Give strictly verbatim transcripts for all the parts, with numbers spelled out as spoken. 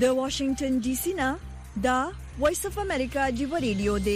د واشنگټن ډي سي نه دا وایس اف امریکا جیو ریډیو دی.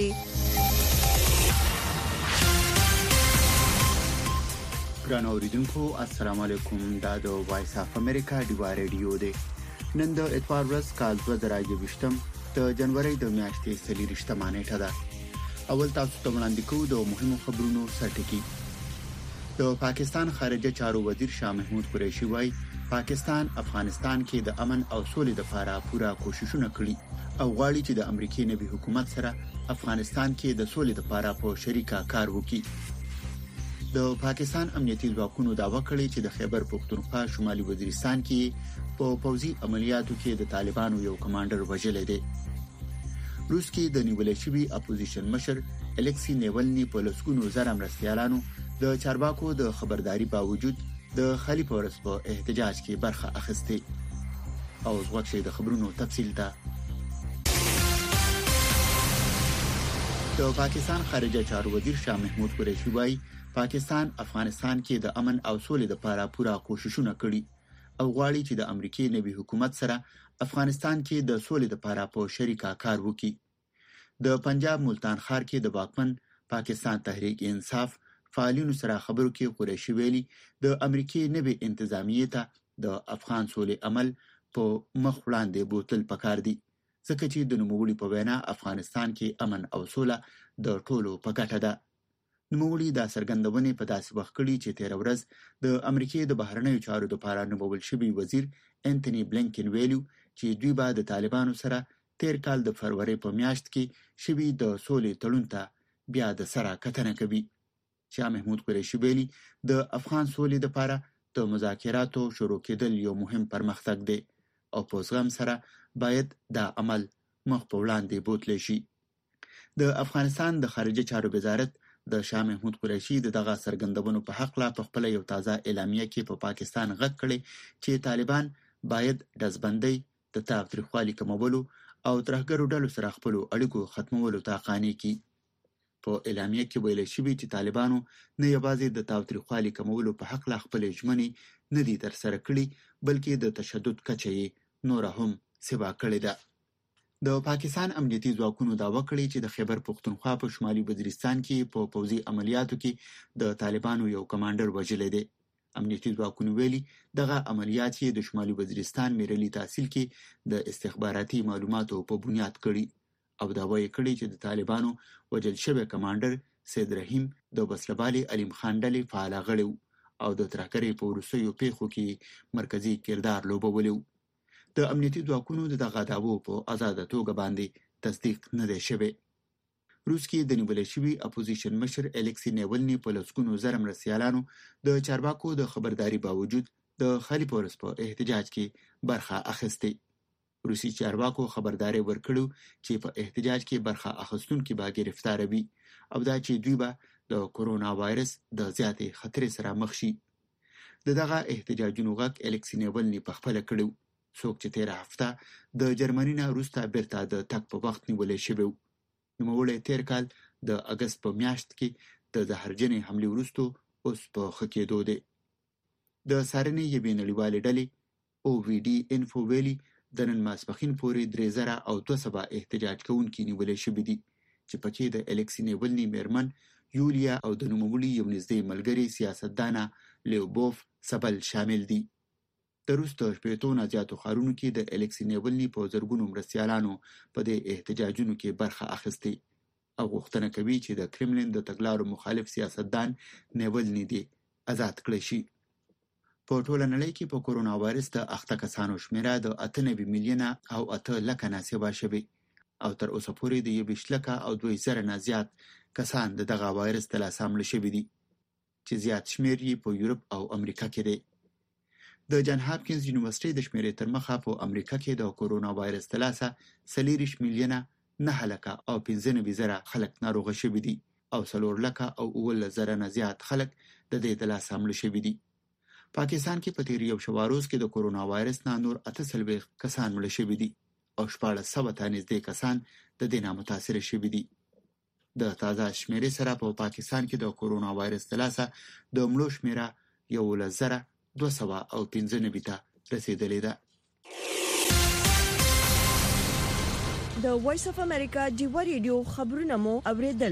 ګران اوریدونکو السلام علیکم. دا د وایس اف امریکا جیو ریډیو دی. نن د اتوار ورځ کال دوه زره یوویشتم د جنوري د میاشتې څلورویشتمه نیټه ده. اول تاسو ته وړاندې کوو د مهمو خبرونو سرټکی. د پاکستان خارجه چارو وزیر شاه محمود قریشي وایي پاکستان افغانستان کې د امن او سولې لپاره پوره کوششونه کړي او غواړي چې د امریکای نوي حکومت سره افغانستان کې د سولې لپاره په شریکه کار وکړي. د پاکستان امنیتي ځواکونو داوا کړې چې د خیبر پختونخوا شمالي وزیرستان کې په پوځي عملیاتو کې د طالبانو یو کمانډر وژل دی. روس کې د نیولې شوی اپوزیشن مشر الکسی نیولنی په لسګونو زره مرستيالانو د چارواکو د خبرداري باوجود د خلیفه ورس په احتجاج کې برخه اخیسته. او ځوښه د خبرونو تفصیل ته د پاکستان خارجه چارو وزیر شاه محمود قریشي وایي پاکستان افغانستان کې د امن او سولې لپاره پوره کوششونه کړي او غواړي چې د امریکای نوي حکومت سره افغانستان کې د سولې لپاره په شریکه کار وکړي. د پنجاب ملتان ښار کې د واکمن پاکستان تحریک انصاف فعالینو سره خبرو کې قریشي ویلي د امریکای نوي انتظامیې ته د افغان سولې عمل په مخ وړاندې بوتل پکار دي ځکه چې د نوموړي په وینا افغانستان کې امن او سوله د ټولو په ګټه ده. نوموړي دا څرګندونه په داسې وخت کې چې تیر ورځ د امریکای د بهرنیو چارو لپاره نومول شوی وزیر انټونی بلینکن ویلو چې دوی به د طالبانو سره تیر کال د فروری په میاشت کې شوی د سولې تړون ته بیا د سره کتنه کوي. شاه محمود قریشي ویلي د افغان سولې لپاره د مذاکراتو شروع کېدل یو مهم پرمختګ دی او په زغم سره باید دا عمل مخ په وړاندې بوتل شي. د افغانستان د خارجه چارو وزارت د شاه محمود قریشي دغه څرګندونو په حق لا په خپل یو تازه اعلامیه کې په پا پاکستان غږ کړي چې طالبان باید دزبندۍ د تاوتریخوالي کمولو او ترهګرو ډلو سره خپل اړیکو ختمولو ته قانع کړي. په اعلامیه کې ویل شوی چې طالبانو نه یوازې د تاوتریخوالي کمولو په حق لا خپل ژمنې نه دي تر سره کړي بلکې د تشدد کچه یې نور هم سیوا کړې ده. د پاکستان امنیتي ځواکونو داوا کړې چې د خیبر پختونخوا په شمالي وزیرستان کې په پوځي عملیاتو کې د طالبانو یو کمانډر وژل دی. امنیتي ځواکونو ویلي دغه عملیات یې د شمالي وزیرستان میرلی تحصیل کې د استخباراتي معلوماتو په بنیاد کړي او داوا یې کړې چې د طالبانو وژل شوی کمانډر سید رحیم د وسلوالي علیم خان ډلې فعال غړی او د ترهګرۍ په وروستیو پیښو کې مرکزی کردار لوبولی. د امنیتي ځواکونو دغه داوو په آزاده توګه باندې تصدیق نه دی شوی. روس کې د نیولې شوی اپوزیشن مشر الکسی نیولنی په لسګونو زره مرستيالانو د چارواکو د خبرداري باوجود د خلیفه ورس په احتجاج کې برخه اخیسته. روسي چارواکو خبرداري ورکړو چې په احتجاج کې برخه اخیستونکو به گرفتار وي او دا چې دوی به د کورونا وایرس د زیاتې خطر سره مخ شي. دغه احتجاجونو غږ الکسی نیولنی په خپل کړو څوک چې تیر هفته د جرمني نه روسته بیرته د تک په وخت نیولې شوی. نوموړی تیر کال د اگست په میاشت کې د زهرجنې حمله وروسته اوس په خکېدو دی. د سارنې یوې نړیوالې ډلې او وی ډي انفو ویلي د نن ماسپښین پورې درې زره او دوه سوه احتجاج کوونکي نیولې شوي دي چې پکې د الکسی نیولنی میرمن یولیا او د نوموړي یو نږدې ملګری سیاستدانه لیوبوف سبل شامل دي. د روس د شپېتو نه زیاتو ښارونو کې د الکسی نیولنی په زرګونو مرستيالانو په دې احتجاجونو کې برخه اخیسته او غوښتنه کوي چې د کرملین د تګلارو مخالف سیاستدان نیولنی دی آزاد کړي شي. په ټوله نړۍ کې په کورونا وایرس د اخته کسانو شمیره د اته نوي میلیونه او اته لکه نه سیوا شوی او تر اوسه پورې د یوویشت لکه او دوه زره نه زیات کسان د دغه وایرس د لاسه مړه شوي دي چې زیات شمیر یې په یورپ او امریکا کې دی. د جان هاپکینز یونیورسيټي د شمیرې تر مخه په امریکا کې د کورونا وایرس د لاسه څلوېښت میلیونه نه لکه او پنځه نوي زره خلک ناروغه شوي دي او څلور لکه او اووه زره نه زیات خلک د دې د لاسه مړه شوي دي. پاکستان کې په تیر یو شواروز کې د کورونا وایرس نه نور اته څلوېښت کسان مړه شوي دي او شپاړس سوه ته نږدې کسان د دې نه متاثر شوي دي. د تازه شمیرې سره په پاکستان کې د کورونا وایرس د لاسه د مړو شمیره یولس زره دوه سوه او پنځه نوي ته رسیدلې ده. د وایس اف امریکا ډیوا ریډیو خبرونه مو اوریدل.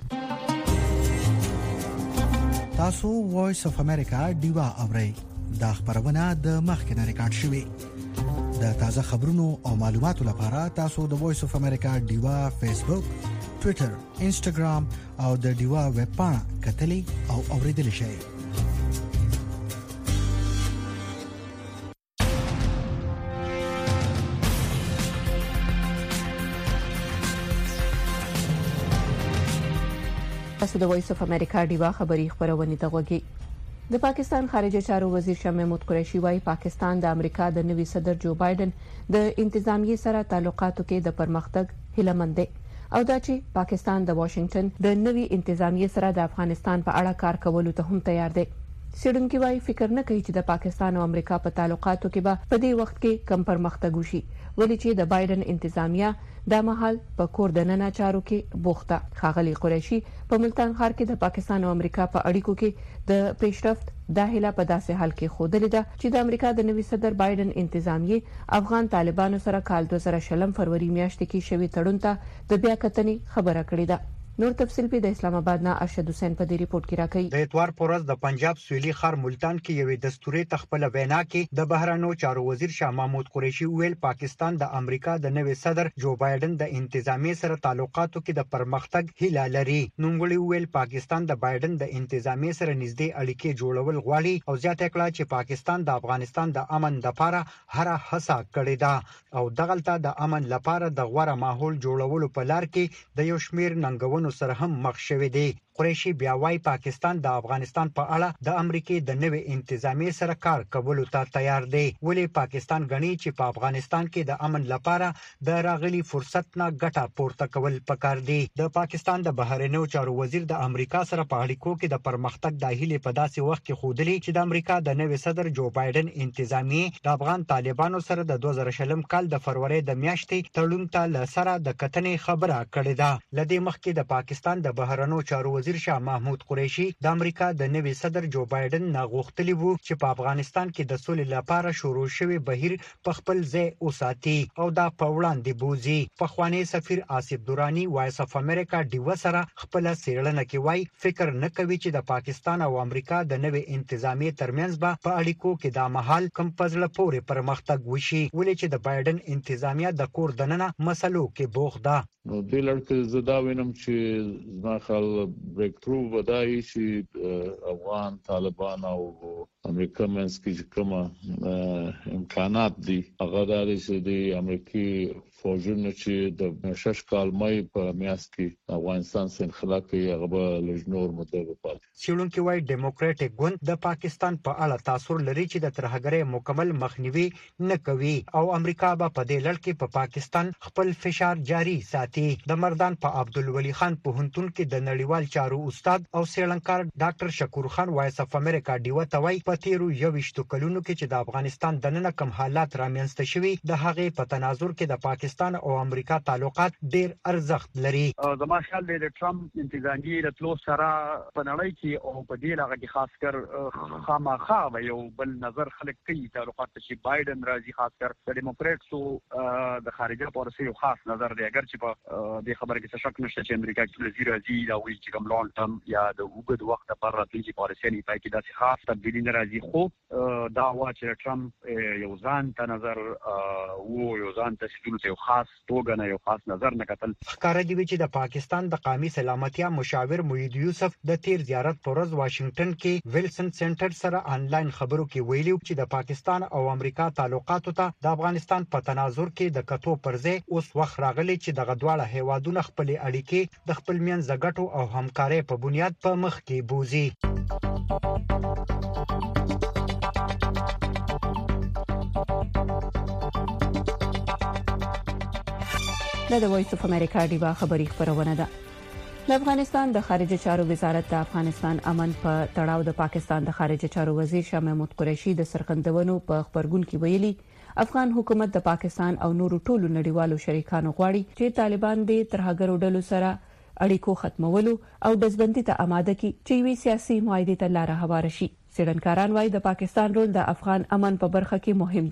تاسو وایس اف امریکا ډیوا اورئ. دا خبرونه د مخکنه ریکارډ شوې. د تازه خبرونو او معلوماتو لپاره تاسو د وایس اف امریکا ډیوا فیسبوک، ټوئیټر، انسټاګرام او د ډیوا ویب پاڼه کتلې او اوریدل شئ. تاسو د وایس اف امریکا ډیوا خبری خبرونه ته غوږی. د پاکستان خارجه چارو وزیر شاه محمود قریشي وايي پاکستان د امریکا د نوي صدر جو بایدن د انتظامیې سره تعلقاتو کې د پرمختګ هیله مند دی او دا چې پاکستان د واشنگټن د نوي انتظامیې سره د افغانستان په اړه کار کولو ته هم تیار دی. سیډونکي وايي فکر نه کوي چې د پاکستان او امریکا په تعلقاتو کې به په دې وخت کې کم پرمختګ وشي ولې چې د بایدن انتظامیه د مهال په کور د ننه چارو کې بوخته. ښاغلي قریشي په ملتان ښار کې د پاکستان او امریکا په اړیکو کې د پیشرفت داخله په داسې حال کې خوده لیده چې د امریکا د نوي صدر بایدن انتظامیه افغان طالبانو سره کال دوه زره شلم فروری میاشتې کې شوی تړون ته د بیا کتنې خبره کړې ده. نور تفصیل په د اسلام آباد نه ارشد حسین په دې ریپورت کې راکړي. د اتوار پورز د پنجاب سویلي خار ملتان کې یوې دستوري تخپل وینا کې د بهرانو چارو وزیر شاه محمود قریشي ویل پاکستان د امریکا د نوي صدر جو بایدن د انتظامیې سره تعلقاتو کې د پرمختګ هیله لري. نوموړي ویل پاکستان د بایدن د انتظامیې سره نږدې اړیکې جوړول غواړي او زیاته کړه چې پاکستان د افغانستان د امن لپاره هر هڅه کړې ده او دغلطه د امن لپاره د غوړه ماحول جوړولو په لار کې د یو شمیر ننګونو سره هم مخ شوې دي. قریشي بیا وايي پاکستان د افغانستان په اړه د امریکای د نوې انتظامیې سره کار کولو ته تیار دی. ولې پاکستان غني چې په افغانستان کې د امن لپاره د راغلي فرصت نه ګټه پورته کول پکار دي. د پاکستان د بهرنیو چارو وزیر د امریکا سره په اړیکو کې د پرمختګ د هیلې په داسې وخت کې خودلی چې د امریکا د نوې صدر جو بایدن انتظامیه د افغان طالبانو سره د دوه زره شلم کال د فروری د میاشتې تړون ته لسره د کتنې خبره کړې ده. لدې مخکې د پاکستان د بهرنیو چارو وزیر شاه محمود قریشي د امریکا د نوي صدر جو بایدن نه غوښتلی وو چې په افغانستان کې د سولې لپاره شروع شوی بهیر په خپل ځای اوساتي او دا په وړاندې بوزي. پخوانی سفیر آصف دورانی وایس اف امریکا ډیوا سره خپل سیرلنه کې وای فکر نه کوي چې د پاکستان او امریکا د نوي انتظامیې ترمنځ به په اړیکو کې د مهال کم پزله پورې پرمختګ وشي ولې چې د بایدن انتظامیه د کور دننه مسلو کې بوخ ده. نو د لړک زدا وینم چې زما خل بریک تھرو ودای چې افغان طالبان او امریکا منځ کې کومه امکانات دي هغه د دې امریکای فوجونو چې د شش کال مې په میاشت کې افغانستان څخه انخلا کوي هغه به لجنور مدته وپات. سیلونکي وايي ډیموکراټک ګوند د پاکستان په اړه تاثیر لري چې د ترهګرۍ مکمل مخنیوي نه کوي او امریکا به په دې لړ کې په پا پاکستان خپل فشار جاری ساتي. د مردان په عبدالولي خان پوهنتون کې د نړیوال چارو استاد او سیلانکار ډاکټر شکور خان وایس اف امریکا ډیوا توي په تیرو یوشتو کلونو کې چې د افغانستان دننه کم حالات رامنځته شوي د هغې په تناظر کې د پاکستان او امریکا تعلقات ډیر ارزښت لري. زما خیال دی د ټرمپ انتظامیه د تلو سره په نړۍ کې او په دې لغه کې خاص کر خامخا به یو بل نظر خلک کوي تعلقات چې بایدن راځي خاص کر د ډیموکراټسو د خارجه پالیسي یو خاص نظر دی اگر چې په دې خبره کې څه شک نشته چې امریکا کې وزیر راځي دا وایي چې کوم لانګ ټرم یا د وګړو وخت لپاره راتلونکي پالیسي نه پای کې داسې خاص تبدیلی نه راځي خو دا وا چې ټرمپ یو ځان ته نظر وو یو ځان ته ستونزه خاص توګه نه یو خاص نظر نه کتل. ښکارا دی چې د پاکستان د قومي سلامتیا مشاور موحد یوسف د تیر زیارت پر ورځ واشنگټن کې ویلسن سنټر سره آنلاین خبرو کې ویلي چې د پاکستان او امریکا تعلقاتو ته د افغانستان په تناظر کې د کتو پرځې اوس وخت راغلی چې د غدواړه هیوادونو خپل اړیکې د خپل منځ غټو او همکارۍ په بنیاد په مخ کې بوزي. د وایس اف امریکا ډیوا خبری خبرونه ده. د افغانستان د خارجه چارو وزارت د افغانستان امن په تړاو د پاکستان د خارجه چارو وزیر شاه محمود قریشي د سرخندونو په خبرګون کې ویلي افغان حکومت د پاکستان او نورو ټولو نړیوالو شریکانو غواړي چې طالبان د ترهګرو ډلو سره اړیکو ختمولو او دزبندي ته آماده کړي چې وی سیاسي معاهده ته لار هواره شي. سیډنکاران وايي د پاکستان رول د افغان امن په برخه کې مهم دی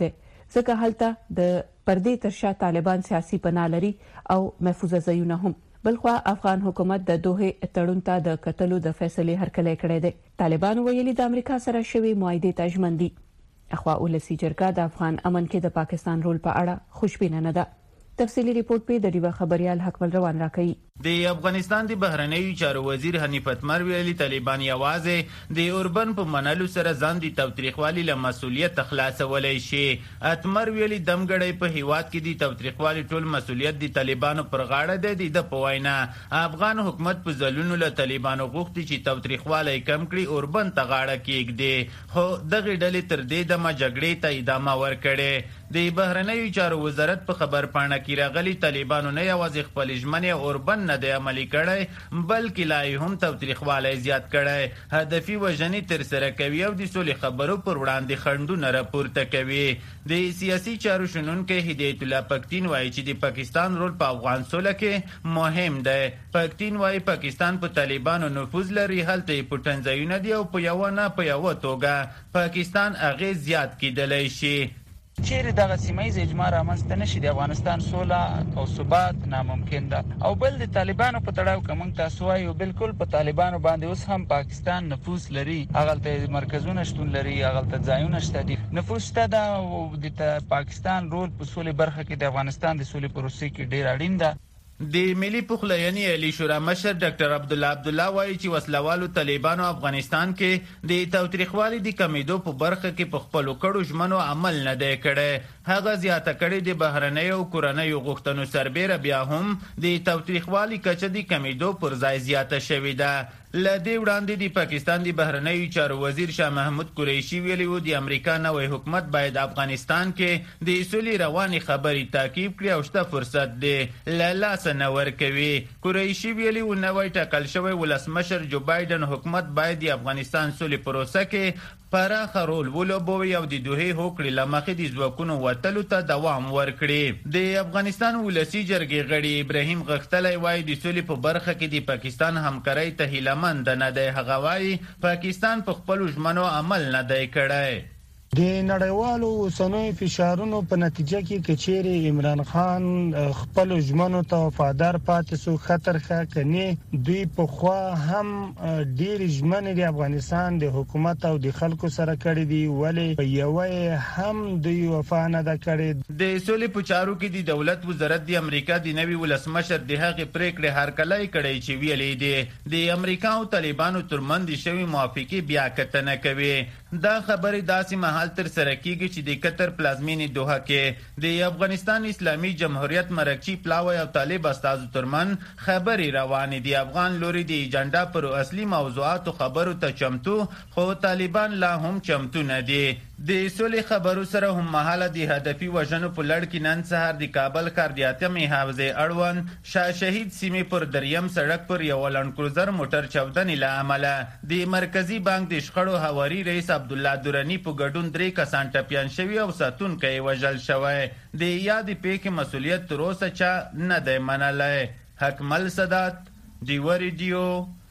ځکه هلته د پردې تر شا طالبان سیاسي پناه لري او محفوظه ځایونه هم. بلخوا افغان حکومت د دوه تړون ته د قتلو د فیصلې هرکلی کړی دی. طالبان ویلي د امریکا سره شوی معاهدې ته ژمن دي. اخوا ولسی جرګه د افغان امن کې د پاکستان رول په اړه خوشبینه نه ده. تفصیلی ریپورت په د ډیوا خبريال حکمل روان راکړي. د افغانستان د بهرنیو چارو وزیر حنیف اتمر ویلي طالبان یوازې د اوربن په منلو سره ځان د تاوتریخوالي له مسولیت خلاصولای شي. اتمر ویلي دمګړی په هیواد کې د تاوتریخوالي ټول مسولیت د طالبانو پر غاړه دی. د په وینا افغان حکومت په ځلونو له طالبانو غوښتي چې تاوتریخوالي کم کړي، اوربن ته غاړه کېږدي، خو دغه ډلې تر دې دمه جګړې ته ادامه ورکړي. د بهرنیو چارو وزارت په خبر پاڼه کې راغلي طالبانو نه یوازې خپل ژمنې اوربن نه دی عملي کړی بلکې لا هم تاوتریخوالی زیات کړی. هدفي وژنې تر سره کوي او د سولې خبرو پر وړاندې خنډونه راپورته کوي. د سیاسي چارو شنونکی هدایت الله پکتین وایي چې د پاکستان رول په افغان سوله کې مهم دی. پکتین وایي پاکستان په طالبانو نفوذ لري، هلته یې پټنځایونه دي او په یوه نه په یوه توګه پاکستان اغېز زیات کیدلی شي. چیرې دغه سیمایي اجماع رامنځته نشي د افغانستان سوله او ثبات ناممکن ده. او بل د طالبانو په تړاو کې موږ تاسو وایو بالکل په طالبانو باندې اوس هم پاکستان نفوذ لري، هغه مرکزونه شتون لري، هغه ځایونه شته دي، نفوذ شته ده او د پاکستان رول په سولې برخه کې د افغانستان د سولې پروسې کې ډیر اړین ده. د ملي پخلاینې علی شورا مشر ډاکټر عبدالله عبدالله وایي چې وسلوالو طالبانو افغانستان کې د تاوتریخوالي د کمیدو په برخه کې په خپلو کړو ژمنو عمل نه دی کړی. هغه زیاته کړې د بهرنیو او کورنیو غوښتنو سربیره بیا هم د تاوتریخوالي کچه د کمیدو پر ځای زیاته شوې ده. له دې وړاندې د پاکستان د بهرنیو چارو وزیر شاه محمود قریشي ویلي و د امریکا نوی حکومت باید افغانستان کې د سولې روانې خبرې تعقیب کړي او شته فرصت دی له لاسه نه ورکوي. قریشي ویلي و نوی ټاکل شوی ولسمشر جو بایدن حکومت باید د افغانستان سولې پروسه کې پراخه رول ولوبوي او د دوه هوکړې له مخې د ځواکونو وتلو ته دوام ورکړي. د افغانستان ولسی جرګې غړي ابراهیم غختلی وایي د سولې په برخه کې د پاکستان همکارۍ ته هیلهمند نه دی. هغه وایي پاکستان په خپلو ژمنو عمل نه دی کړی. د نړیوالو اوسنوي فشارونو په نتیجه کې کچېری عمران خان خپل ژمنو ته وفادار پاتې سو خطر ښه کني. دوی په خوا هم ډیر ژمنې د افغانستان د حکومت او د خلکو سره کړې دي ولی په یوه هم دوی وفا نه ده کړې. د سولې په چارو کې د دولت وزارت د امریکا د نوي ولسمشر د هغې پریکړې هرکلی کړی چې ویلې دي د امریکا او طالبانو ترمنځ شوی موافقې بیا کتنه کوي. دا خبرې داسې مهال تر سره کیږي چې د قطر پلازمینې دوحه کې د افغانستان اسلامي جمهوریت مرکچی پلاوی او طالب استازو ترمن خبرې روانې دي. افغان لوري د ایجنډا پر اصلي موضوعاتو خبرو ته چمتو، خو طالبان لا هم چمتو نه دي. د سولې خبرو سره هم مهاله د هدفي وژنو په لړ کې نن سهار د کابل ښار د اتمې حوزې اړوند شاه شهید سیمې پر دریم سړک پر یو لانډکروزر موټر چاودنې له امله د مرکزی بانک د شخړو هواري رئیس عبدالله درانی په ګډون درې کسان ټپیان شوي او ساتونکی وژل شوی. د یادې پیښې مسؤلیت تر اوسه چا نه دی منلی. حکمل سادات، ډیوه ریډیو،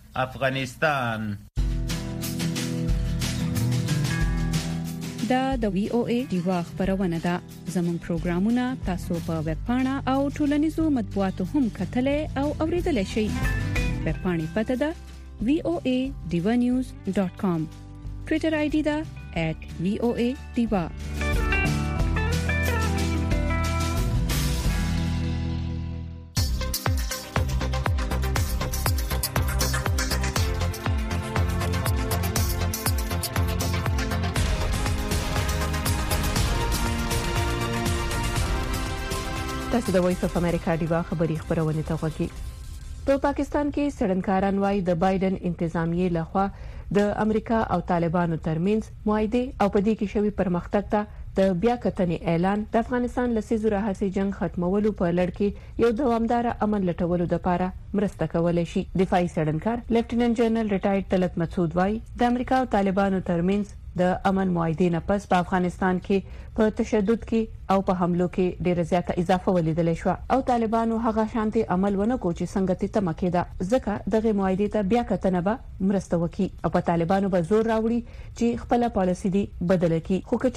افغانستان. دا د وی او ای ډیوا خبرونه ده. زموږ پروګرامونه تاسو په ویب پاڼه او ټولنیزو مطبوعاتو هم کتلای او اوریدلای شئ. ویب پاڼې پته ده وی او ای ډیوا نیوز ډاٹ کام. ټویټر آی ډی ده ایٹ وی او ای ډیوا. تاسو د وایس اف امریکا ډیوا خبري خبرونه ته غوږی. په پاکستان کې سړنکاران وايي د بایدن انتظامیه لخوا د امریکا او طالبانو ترمنځ معاهده او په دې کې شوی پرمختګ ته د بیا کتنې اعلان د افغانستان لسیزو راهسي جنگ ختمولو په لړ کې یو دوامدار امن لټولو لپاره مرسته کولای شي. دفاعي سړنکار لیفټیننټ جنرال ریټایرډ طلعت مسعود وايي د امریکا او طالبانو ترمنځ د امن معاهده نه پس په افغانستان کې په تشدد کې او په حملو کې ډېر زیاته اضافه ولیدل شو او طالبانو هغه شانتي عمل ونه کو چې څنګه ته تمکه ده ځکه دغه معاهده ته بیا کتنه به مرسته وکي او په طالبانو به زور راوړي چې خپل پالیسي دی بدل کړي. خو کچره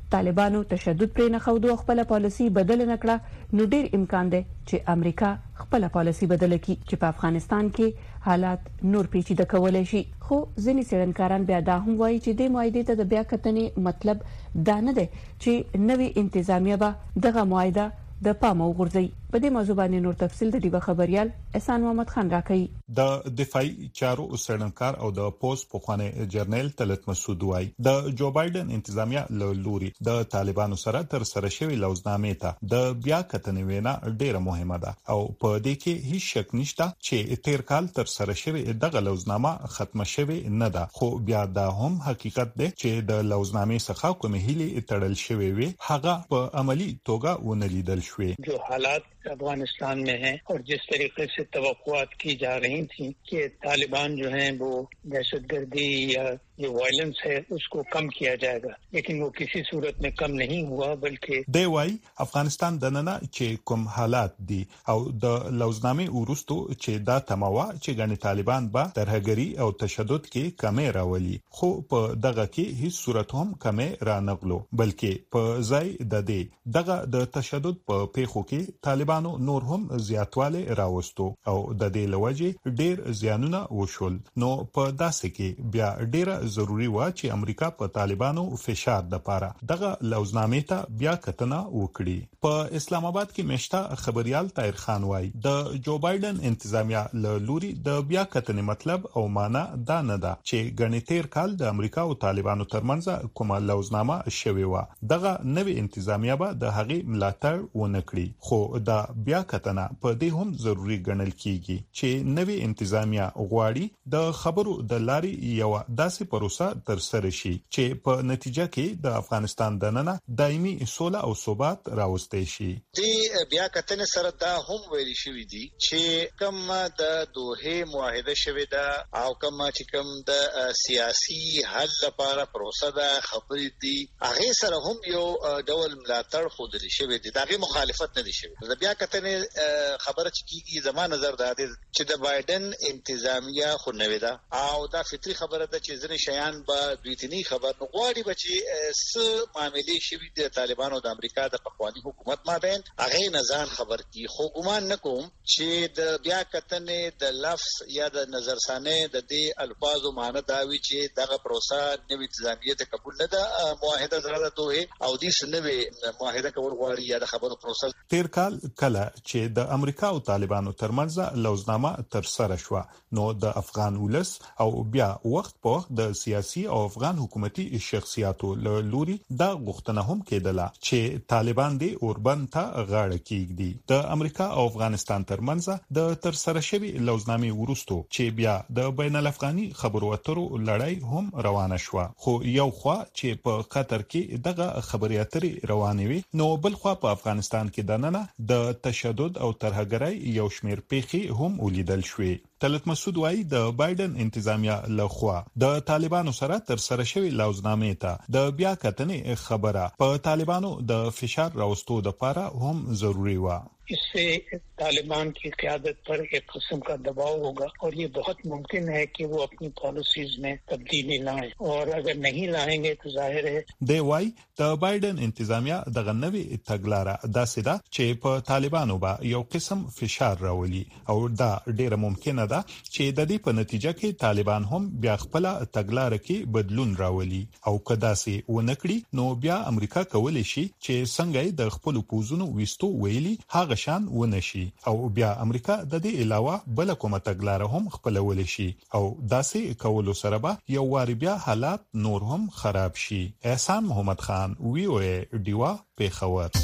طالبانو تشدد پرې نه خو دوه خپل پالیسی بدل نکړه نو ډیر امکان دی چې امریکا خپل پالیسی بدل کړي چې په افغانستان کې حالات نور پیچیده کولای شي. خو ځینې څېړنکاران بیا دا هم وایي چې د معاهدې ته د بیا کتنې مطلب دا نه دی چې نوې انتظامیه به دغه معاهده د پامه وغورځي. په دې موضوع باندې نور تفصیل د ډیوه خبريال احسان محمد خان راکړي. د دفاعي چارو څېړنکار او د پوسټ پخوانی جرنیل طلعت مسعود وايي د جو بایدن انتظامیه له لوري د طالبانو سره تر سره شوی لوزنامې ته د بیا کتنې وینا ډیره مهمه ده او په دې کې هیڅ شک نشته چې تیر کال تر سره شوی دغه لوزنامه ختمه شوی نه ده. خو بیا دا هم حقیقت دی چې د لوزنامې څخه کومه هیله تړل شوی وي هغه په عملی توګه ونه لیدل شوی. जो हालात अफगानिस्तान में हैं और जिस तरीके से तवक्कुआत की जा रही थी कि तालिबान जो हैं वो दहशतगर्दी या जो वायलेंस है उसको कम किया जाएगा, लेकिन वो किसी सूरत में कम नहीं हुआ बल्कि دی وايي افغانستان دننه چې کوم حالات دي او د لوزنامې ورستو چې دا تموا چې غني طالبان به ترهګری او تشدد کې کمی راولي خو په دغه کې هیڅ صورت هم کمی را نغلو بلکې په ځای د دې دغه د تشدد په پیښو کې طالبانو نور هم زیاتواله راوستو او د دې لوجه ډیر زیانونه وشول. نو په داسې کې بیا ډیره ضروری و چې امریکا په طالبانو فشار د پاره دغه لوزنامې ته بیا کتنه وکړي. په اسلام آباد کې مشته خبريال طاهر خان وايي د جو بایدن انتظامیه له لوري د بیا کتنې مطلب او معنا دا نه ده چې غنیتیر کال د امریکا او طالبانو ترمنځ کومه لوزنامه شوی و. دغه نوې انتظامیه به د هغې ملاتړ ونکړي خو دا بیا کتنه په دې هم ضروری ګڼل کیږي چې نوې انتظامیه غواړي د خبرو د لاري یو داسې پروسه تر سره شي چې په نتیجه کې د افغانستان دننه دایمي سوله او ثبات راوستي شي. دی بیا کتنې سره دا هم ویل شوی دی چې کوم د دوه معاهده شوی دا او کوم چې کوم د سیاسي حل لپاره پروسه دا خبرې دي هغه سره هم یو ډول ملاتړ خوندل شوی دی. دغه مخالفت نه دي شوی. د بیا کتنې خبره چې کیږي زما نظر دا دی چې د بایدن انتظامیه خو نوې ده او دا فطري خبره ده چې ځینې شیان به دویتنی خبر نو غواړي به چې س معاملې شوي د طالبانو د امریکا د پخوانی حکومت مابین هغه نه ځان خبر کی. خو ګمان نکوم چې د بیا کتنې د لفظ یا د نظرثانه د دې الفاظو معنی دا وی چې دغه پروسه نوې انتظامیه ته قبول نه ده معاهده زړه ته او دې سنوي معاهده کول غواړي یا د خبرو پروسه. تیر کال کله چې د امریکا او طالبانو ترمنځ لوزنامه تر سره شو نو د افغان ولس او بیا وخت په وخت د سیاسي او افغان حکومتي شخصیاتو له لوري دا غوښتنه هم کېدله چې طالبان دې اوربند ته غاړه کېږدي. د امریکا او افغانستان ترمنځ د تر سره شوی لوزنامې ورستو چې بیا د بین الافغاني خبرو اترو لړۍ هم روانه شو خو یو خوا چې په قطر کې دغه خبري اترې روانې وي نو بل خوا په افغانستان کې دننه د تشدد او ترهګرۍ یو شمیر پیښې هم ولیدل شوې. طلعت مسعود وايي د بایدن انتظامیه لخوا د طالبانو سره تر سره شوی لوزنامې ته د بیا کتنې خبره په طالبانو د فشار راوستو لپاره هم ضروری و. इससे तालिबान की क़यादत पर एक किस्म का दबाव होगा और ये बहुत मुमकिन है कि वो अपनी पॉलिसीज में तब्दीली लाएं और अगर नहीं लाएंगे तो जाहिर है دی وايي د بایدن انتظامیه دغه نوې تګلاره داسې ده چې په طالبانو به یو قسم فشار راولي او دا ډیره ممکنه ده چې د دې په نتیجه کې طالبان هم بیا خپل تګلاره کې بدلون راولي او کدا سي ونکړي نو بیا امریکا کولی شي چې څنګه د خپل پوزونو وستو ویلي هغه شان ونشي او بیا امریکا د دې علاوه بل کومه تګلاره هم خپلول شي او داسې کولو سره به یو واری بیا حالات نور هم خراب شي. احسان محمد خان وی او ای ډیوا پیښور.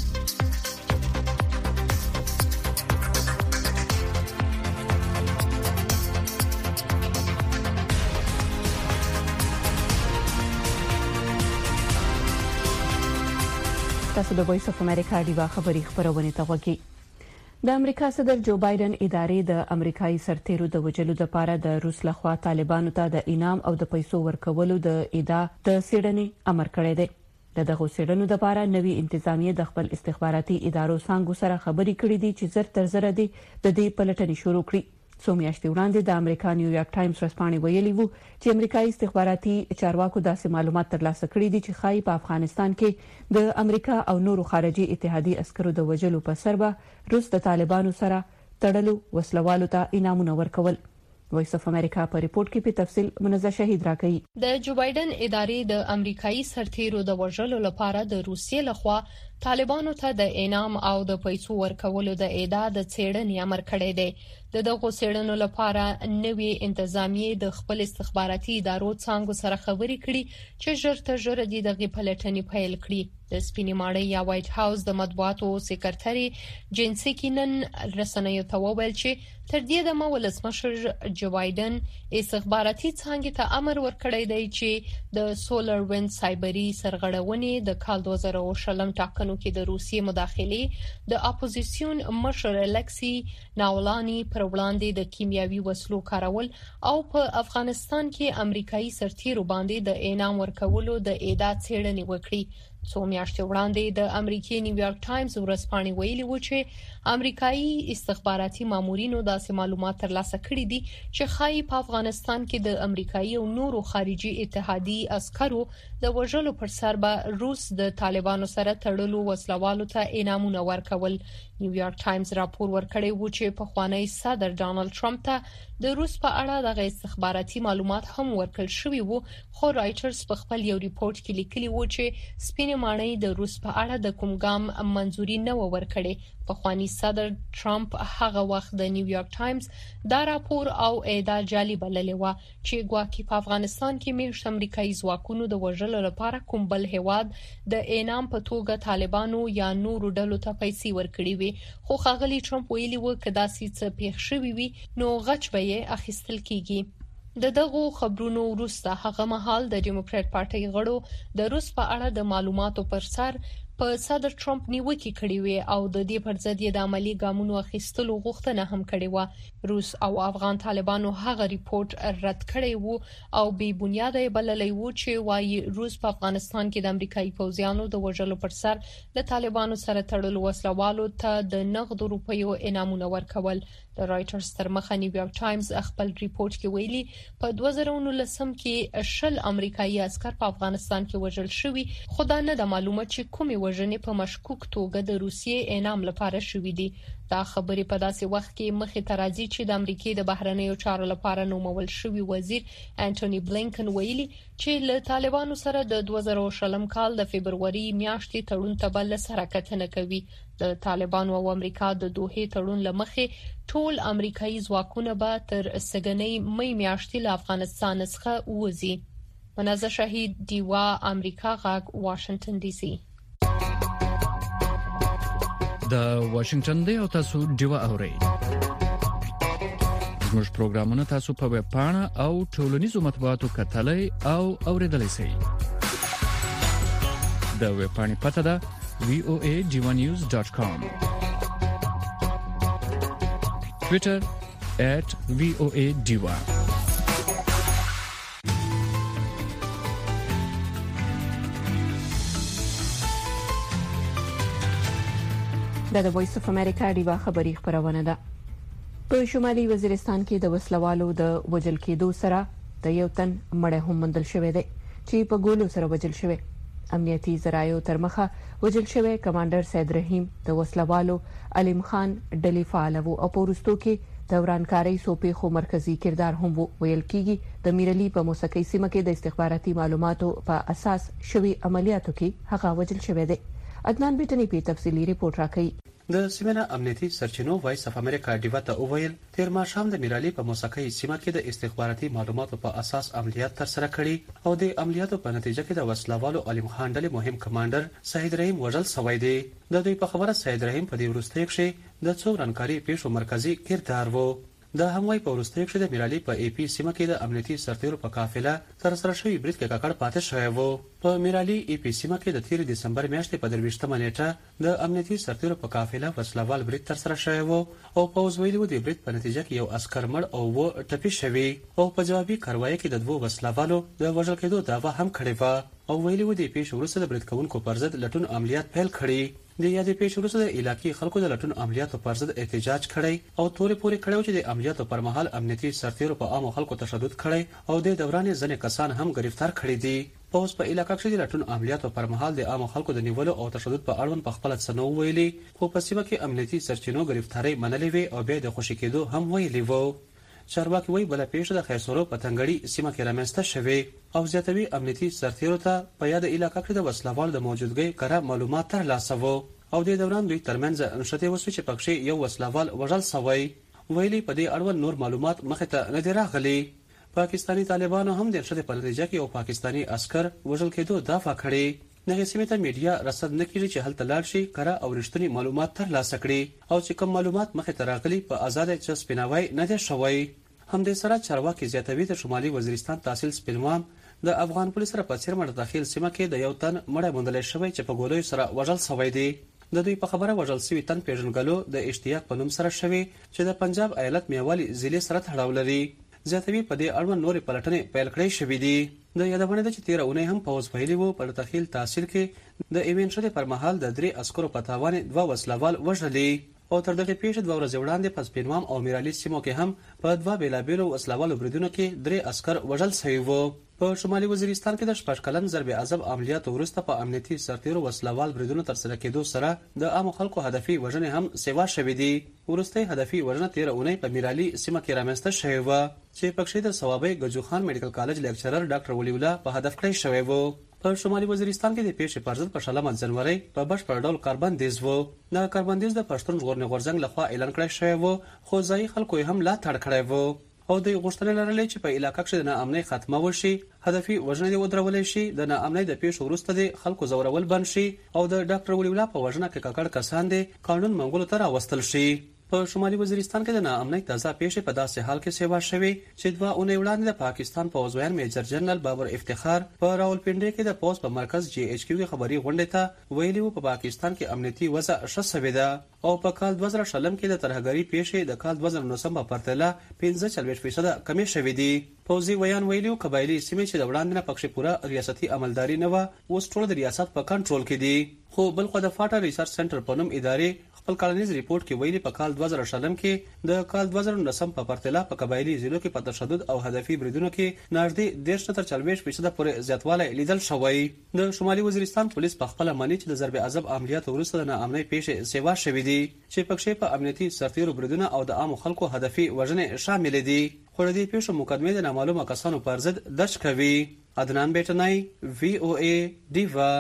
تاسو د وایس اف امریکا ډیوا خبري خبرونه ته وګورئ. د امریکا صدر جو بایدن ادارې د امریکایي سرتیرو د وجلو لپاره د روس لخوا طالبانو ته د انعام او د پیسو ورکولو د ادعا د سیډني امر کړی دی. دغه سیډنو لپاره نوې انتظامیه د خپل استخباراتي ادارو څنګه سره خبرې کړې دي چې زر تر زر دي د دې پلټنې شروع کړي. څو میاشتې وړاندې د امریکا نیویارک ټایمز ورځپاڼې ویلي وو چې امریکایي استخباراتي چارواکو داسې معلومات ترلاسه کړي دي چې ښایي په افغانستان کې د امریکا او نورو خارجي اتحادي عسکرو د وژلو په سر به روس د طالبانو سره تړلو وسلوالو ته انعامونه ورکول. وایس اف امریکا په ریپورت کې په تفصیل منزه شهید راکړي. د جو بایدن ادارې د امریکایي سرتیرو د وژلو لپاره د روسیې لخوا طالبانو ته د انعام او د پیسو ورکولو د ادعا د څېړنې امر کړی دی. د دغو څېړنو لپاره نوې انتظامیه د خپل استخباراتي ادارو څنګه سره خبرې کړي چې ژر تر ژره د دغه پلټنې پیل کړي. د سپینې ماڼۍ یا وایټ هاوس د مطبوعاتو سکرټري جینسي کینن رسنیو ته وویل چې تر دې دمه ولسمشر جو بایدن استخباراتي څنګه ته امر ورکړی دی چې د سولر ویند سایبری سرغړونې د کال دوه زره او شلم ټاکنو کې د روسیې مداخلې د اپوزیسیون مشر الکسی ناولانی پر وړاندې د کیمیاوي وسلو کارول او په افغانستان کې امریکایي سرتیرو باندې د انعام ورکولو د ادعا څېړنې وکړي. څو میاشتې وړاندې د امریکای نیویارک ټایمز ورځپاڼې ویلي و چې امریکایي استخباراتي مامورینو داسې معلومات ترلاسه کړي دي چې ښایي په افغانستان کې د امریکایي او نورو خارجي اتحادي عسکرو د وژلو پر سر به روس د طالبانو سره تړلو وسلوالو ته انعامونه ورکول. نیویارک ټایمز راپور ورکړی و چې په خوانی صدر ډانلډ ټرمپ ته د روس په اړه د استخباراتي معلومات هم ورکړل شوی وو، خو رایټرز په خپل یو ریپورت کې لیکلی و چې سپینې ماڼۍ د روس په اړه د کوم ګام منځوري نه و ورکړي. په خوانی صدر ټرمپ هغه وخت د نیویارک ټایمز دا راپور او ادعا جعلي بللې و چې ګواکې په افغانستان کې میشت امریکایي ځواکونو د وژلو لپاره کوم بل هیواد د انعام په توګه طالبانو یا نورو ډلو ته پیسې ورکړي وي. خو ښاغلي ټرمپ ویلي و چې داسې څه پیښ شوي وي نو غچ به یې اخیستل کیږي. د دغو خبرونو وروسته هغه مهال د ډیموکرات پارټي غړو د روس په اړه د معلوماتو پر سر په صدر ټرمپ نیوکې کړې وې او د دې پر ضد یې د عملی ګامونو اخیستلو غوښتنه هم کړې و. روس او افغان طالبانو هغه ریپورت رد کړی وو او بې بنیاده بللی وو چې وايي روس په افغانستان کې د امریکایي پوځیانو د وژلو پر سر د طالبانو سره تړلو وسلوالو ته د نغد روپیو انعامونه ورکول. د رایټرز تر مخه نیویارک ټایمز خپل ریپورت کې ویلي په دوه زره نولسم کې شل امریکایي عسكر په افغانستان کې وژل شوي، خو دا نه د معلومه چې کومې وژنې په مشکوک توګه د روسیې انعام لپاره شوې دي. دا خبرې په داسې وخت کې مخې ته راځي چې د امریکای د بهرنیو چارو لپاره نومول شوی وزیر انټونی بلینکن ویلي چې له طالبانو سره د دوه زره شلم کال د فبرवरी میاشتې تړون ته بل سره کتنه کوي. د طالبانو او امریکا د دوه تړون لمخې ټول امریکایي ځواکونه به تر سګنۍ مې میاشتې له افغانستان څخه وځي. منازه شهید دیوا امریکا غاګ واشنگټن ډي سي. د واشنگټن دی او تاسو دیوا اورئ. زموږ پروګرامونه تاسو په ویب پاڼه او ټولنیزو مطبوعاتو کتلای او اوریدلای شئ. د ویب پاڼې پته ده v o a diva news dot com. Twitter at v o a diva. د وایس اف امریکا دیوا خبری خبرونه ده. په شمالي وزیرستان کې د وسلوالو د وجل کېدو سره د یو تن مړ هم مندل شوی دی چې په ګولو سره وجل شوی. امنیتي ذرایعو تر مخه وجل شوی کمانډر سید رحیم د وسلوالو علیم خان ډلی فعال وو او په وروستو کې د ورانکارۍ سوپې خو مرکزی کردار هم ویل کیږي. د میرلی په موسیقي سیمه کې د استخباراتي معلوماتو په اساس شوی عملیاتو کې هغه وجل شوی دی. عدنان بیٹنی په تفصیلی ریپورت راکړي. د سیمه امنیتي سرچینو وایس اف امریکا دیوا ته وویل تیر ماښام د میرالی په موسیقي سیمه کې د استخباراتي معلوماتو په اساس عملیات تر سره کړي او د عملیاتو په نتیجه کې د وسلوالو علیم خان ډلې مهم کمانډر سید رحیم وژل شوی دی. د دوی په خبره سید رحیم په دې وروستۍ کې د څو رانکاري پیښو مرکزی کردار وو. د هموای په وروستۍ کې د میرالی په ای پی سیمه کې د امنیتي سرتیرو په قافله تر سره شوی برید کې ککړ پاتې شوی وو. په میرالی ای پی سیمه کې د تیر دسمبر میاشتې په درويشتمه نیټه د امنیتي سرتیرو په قافله وسلوال برید تر سره شوی وو او په وزویلو د برید په نتیجه کې یو عسكر مړ او و ټپي شوی او په جوابي کاروایی کې د دوه وسلوالو د وژل کېدو دعوا هم کړې و او ویلي و د پیښ وروسته د برید کوونکو پر ضد لټون عملیات پیل کړي. د یادې پیښې وروسته د علاقې خلکو د لټون عملیاتو پر ضد احتجاج کړی او تورې پورې کړی چې د عملیاتو پر مهال امنیتي سرتیرو په عامو خلکو تشدد کړی او د دوران ځنې کسان هم گرفتار کړي دي. پوس په علاقې کې د لټون عملیاتو پر مهال د عامو خلکو د نیولو او تشدد په اړوند په خپل څنو ویلي، خو په سیمه کې امنیتي سرچینو گرفتاری منلې وي او بیا د خوشی کېدو هم ویلي وو. چارواکي وایي بل پیښه د خیسورو په تنګړی سیمه کې رامنځته شوې او زیاتوي امنیتي سرتیرو ته په یاد علاقې کې د وسلوال د موجودګۍ کره معلومات ترلاسه وو او د دوران دوی ترمنځ نشته وسو چې پکښې یو وسلوال وژل شوی. ویلي په دې اړوند نور معلومات مخه ته نه دی راغلي. پاکستانی طالبانو هم د نشته په نتیجه کې یو پاکستانی عسكر وژل کېدو دافع کړي. دغه سیمه ته میډیا رصد نه کیږي چې هلته لاړ شي کره او رښتونی معلومات ترلاسه کړي او چې کوم معلومات مخه ته راغلي په آزاد چسپیناوي نه دي شوی. هم د سره چارواکي زیاتوي د شمالي وزیرستان تحصیل سپینوام د افغان پولیس سره په څیر مړ داخل سیمه کې د یو تن مړ موندل شوی چې په ګولوي سره وژل شوی دی. د دوی په خبره وژل شوی تن پیژنګلو د اشتیاق په نوم سره شوی چې د پنجاب ایالت میوالي ضلع سره تړاو لري. زیاتوي په دې اړوند نورې پلټنې پیل کړې شوې دي. د یادونه ده چې تیر اونۍ هم پوز ویلي وو په تخیل تحصیل کې د ایوین شته پر مهال د درې عسکرو په تاوان دوه وسلوال وژلې او تر دغه پیښې دوه ورځې وړاندې په سپینوام او میرالی سیمو کې هم په دوه بیلابیلو وسلوالو بریدونو کې درې عسكر وژل شوي وو. په شمالي وزیرستان کې د شپږ کلن ضرب عذاب عملیاتو وروسته په امنیتي سرتیرو وسلوال بریدونو ترسره کېدو سره د عام خلکو هدفي وژنې هم سیوا شوې دي. ورسته هدفي وژنه تیر اونۍ په میرالی سیمه کې رامنځته شوې و چې پکښې د ثوابي ګجو خان میډیکل کالج لیکچرر ډاکټر ولی الله په هدف کړی شوی وو. په شمالي وزیرستان کې د پیښې پر ضد په شلمه جنوري په بشپړ ډول کاربندیز وو. د کاربندیز د پښتون ژغورنې غورځنګ لخوا اعلان کړی شوی وو خو ځای خلکو هم لا تړ کړی وو او د غوښتنې لرلې چې په علاقې کې د ناامنۍ خاتمه وشي، هدفي وژنې ودرول شي، د ناامنۍ د پیښو وروسته د خلکو زورول بند شي او د ډاکټر ولی الله په وژنه کې ککړ کسان دي قانون منګولو ته راوستل شي. په شمالي وزیرستان کې د ناامنۍ تازه پیښې په داسې حال کې سیوا شوې چې دوه اونۍ وړاندې د پاکستان پوځویان میجر جنرال بابر افتخار په راولپنډي کې د پوز په مرکز جی ایچ کیو کې خبري غونډه ته ویلي وو په پاکستان کې امنیتي وضع ښه شوې ده او په کال دوه زره شلم کې د ترهګری پیښې د کال دوه زره نو په پرتله پنځه چلويش فیصد کمې شوې دي. پوزي ویان ویلو قبایلی سیمې چې د وړاندې نه پکښې پوره ریاستي عملداري نه و اوس ټول د ریاست په کنټرول کې دي. خو بل خو د فاټا ریسرچ سنټر په نوم ادارې خپل کالنیز ریپورت کې ویلي په کال دوه زره شلم کې د کال دوه زره نو په پرتله په قبایلی ضلعو کې په تشدد او هدفي بریدونو کې نږدې دیرش تر چلويش فیصد پورې زیاتوالی لیدل شوی. د شمالي وزیرستان پولیس په خپل مانی چې د ضرب عذاب عملیاتو وروسته د ناامنۍ پیښې سیوا شوې دي چې پکښې په امنیتي سرتیرو بریدونه او د عام خلکو هدفي وژنې شامل دي. خو د دې پیښو مقدمې د نامعلومه کسانو پر ضد درج کوي. عدنان بیٹنای، وی او ای دیوا.